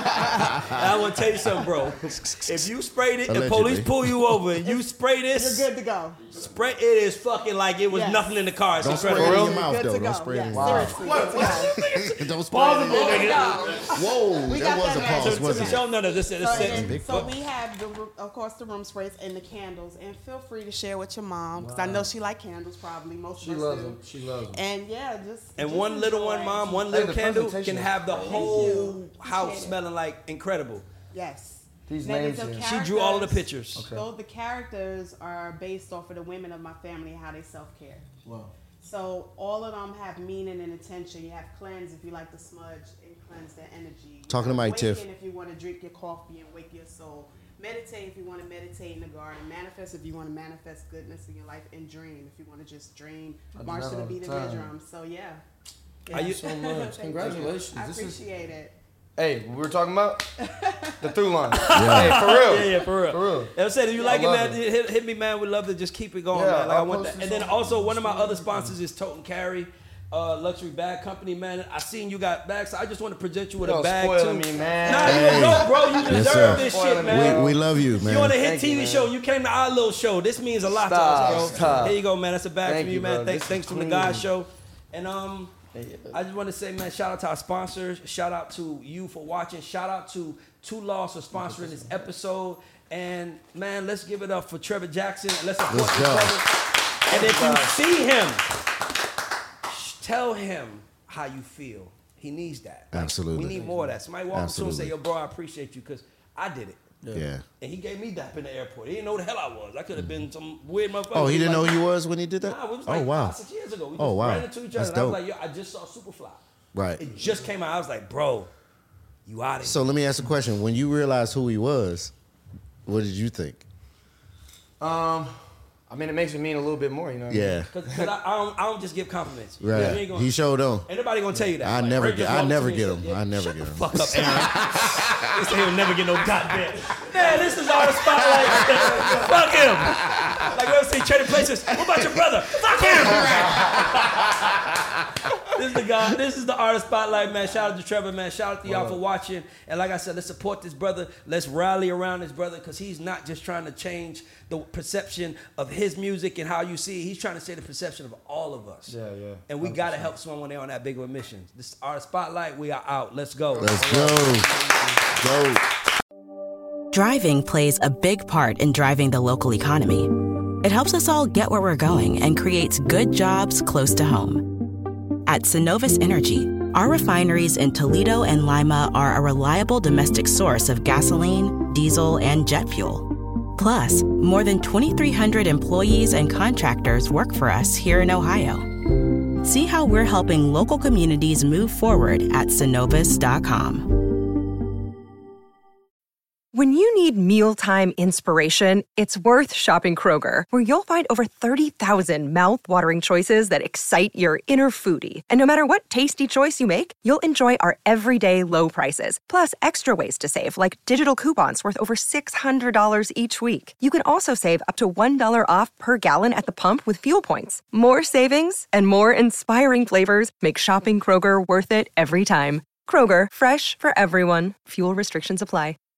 And I want to tell you something, bro. If you sprayed it and Allegedly. police pull you over and you spray this, You're good to go. spray it is fucking like it was Yes. nothing in the car. It's Don't spray it incredible. in your mouth, Good though. to Don't go. spray it in Yes, your mouth. seriously, good to go. Don't spray it in your Good to mouth. go. Whoa, We that got was a that pause, magic wasn't too. it? No, this is So we have, of course, the room sprays and the candles. And feel free to share with your mom, because I know she like candles probably. Most She of us loves do. them. She loves them. And yeah, And just one little one, enjoy. mom, one Hey, little the candle presentation can is have the great. whole you. house Appreciate it. smelling like incredible. Yes. These Now, names the here. She drew all of the characters- pictures. So the characters are based off of the women of my family and how they self-care. Wow. So all of them have meaning and intention. You have cleanse if you like to smudge and cleanse their energy. Talking to Mike, Awaken Tiff. if you want to drink your coffee and wake your soul. Meditate if you want to meditate in the garden. Manifest if you want to manifest goodness in your life. And dream if you want to just dream. I do March that to the all the beat of your time. drum. So yeah. Are you- So much. Thank you. Congratulations. I This is appreciate it. Hey, we were talking about the through line. Hey, for real. Yeah, for real. For real. I said, if you Yeah, like I it, love man, it. hit me, man. We'd love to just keep it going, Yeah, man. Like, I I'll want post that. And this then on- also, one of my other sponsors is Tote and Carry, luxury bag company, man. I seen you got bags, so I just want to present you with a Y'all bag spoiling too. me, man. Nah, you don't, bro. You Yes, deserve sir. this shit, Spoiling me. man. We love you, man. You on a hit Thank you, TV man. show. You came to our little show. This means a lot to Stop, us, bro. stop. Here you go, man. That's a bag Thank for you, you, man. bro. Thanks, This thanks is from the clean. guys show. And I just want to say, man, shout out to our sponsors. Shout out to you for watching. Shout out to Two Lost for sponsoring this episode. And man, let's give it up for Trevor Jackson. Let's support Let's this go. brother. And if you see him, tell him how you feel. He needs that. Like, Absolutely. We need more of that. Somebody walk up to him and say, Absolutely. yo, bro, I appreciate you because I did it. Yeah. And he gave me that in the airport. He didn't know who the hell I was. I could have been some weird motherfucker. Oh, he didn't know like, who you was when he did that? Nah, it was Oh, like wow. 5-6 years ago. We just Oh, wow. ran into each other. That's And I was dope. like, yo, I just saw Superfly. Right. It just came out. I was like, bro, you out of here. So let me ask a question. When you realized who he was, what did you think? I mean, it makes it mean a little bit more, you know what Yeah. Because I don't just give compliments. You Right. ain't gonna- He showed on. Ain't nobody gonna tell you that. I Like, never Ray just get. I walked never to me get and him. said, I never shut get the him. fuck up, Aaron. This he'll never get no goddamn. Man, this is all the spotlight. Fuck him. Like we ever say trading places. What about your brother? Fuck him. This is the guy. This is the artist spotlight, man. Shout out to Trevor, man. Shout out to y'all for watching. And like I said, let's support this brother. Let's rally around this brother because he's not just trying to change the perception of his music and how you see it. He's trying to say the perception of all of us. Yeah, yeah. And we got to help someone when they're on that big of a mission. This is Artist Spotlight. We are out. Let's go. Let's go. Go. Driving plays a big part in driving the local economy. It helps us all get where we're going and creates good jobs close to home. At Synovus Energy, our refineries in Toledo and Lima are a reliable domestic source of gasoline, diesel, and jet fuel. Plus, more than 2,300 employees and contractors work for us here in Ohio. See how we're helping local communities move forward at Synovus.com. When you need mealtime inspiration, it's worth shopping Kroger, where you'll find over 30,000 mouth-watering choices that excite your inner foodie. And no matter what tasty choice you make, you'll enjoy our everyday low prices, plus extra ways to save, like digital coupons worth over $600 each week. You can also save up to $1 off per gallon at the pump with fuel points. More savings and more inspiring flavors make shopping Kroger worth it every time. Kroger, fresh for everyone. Fuel restrictions apply.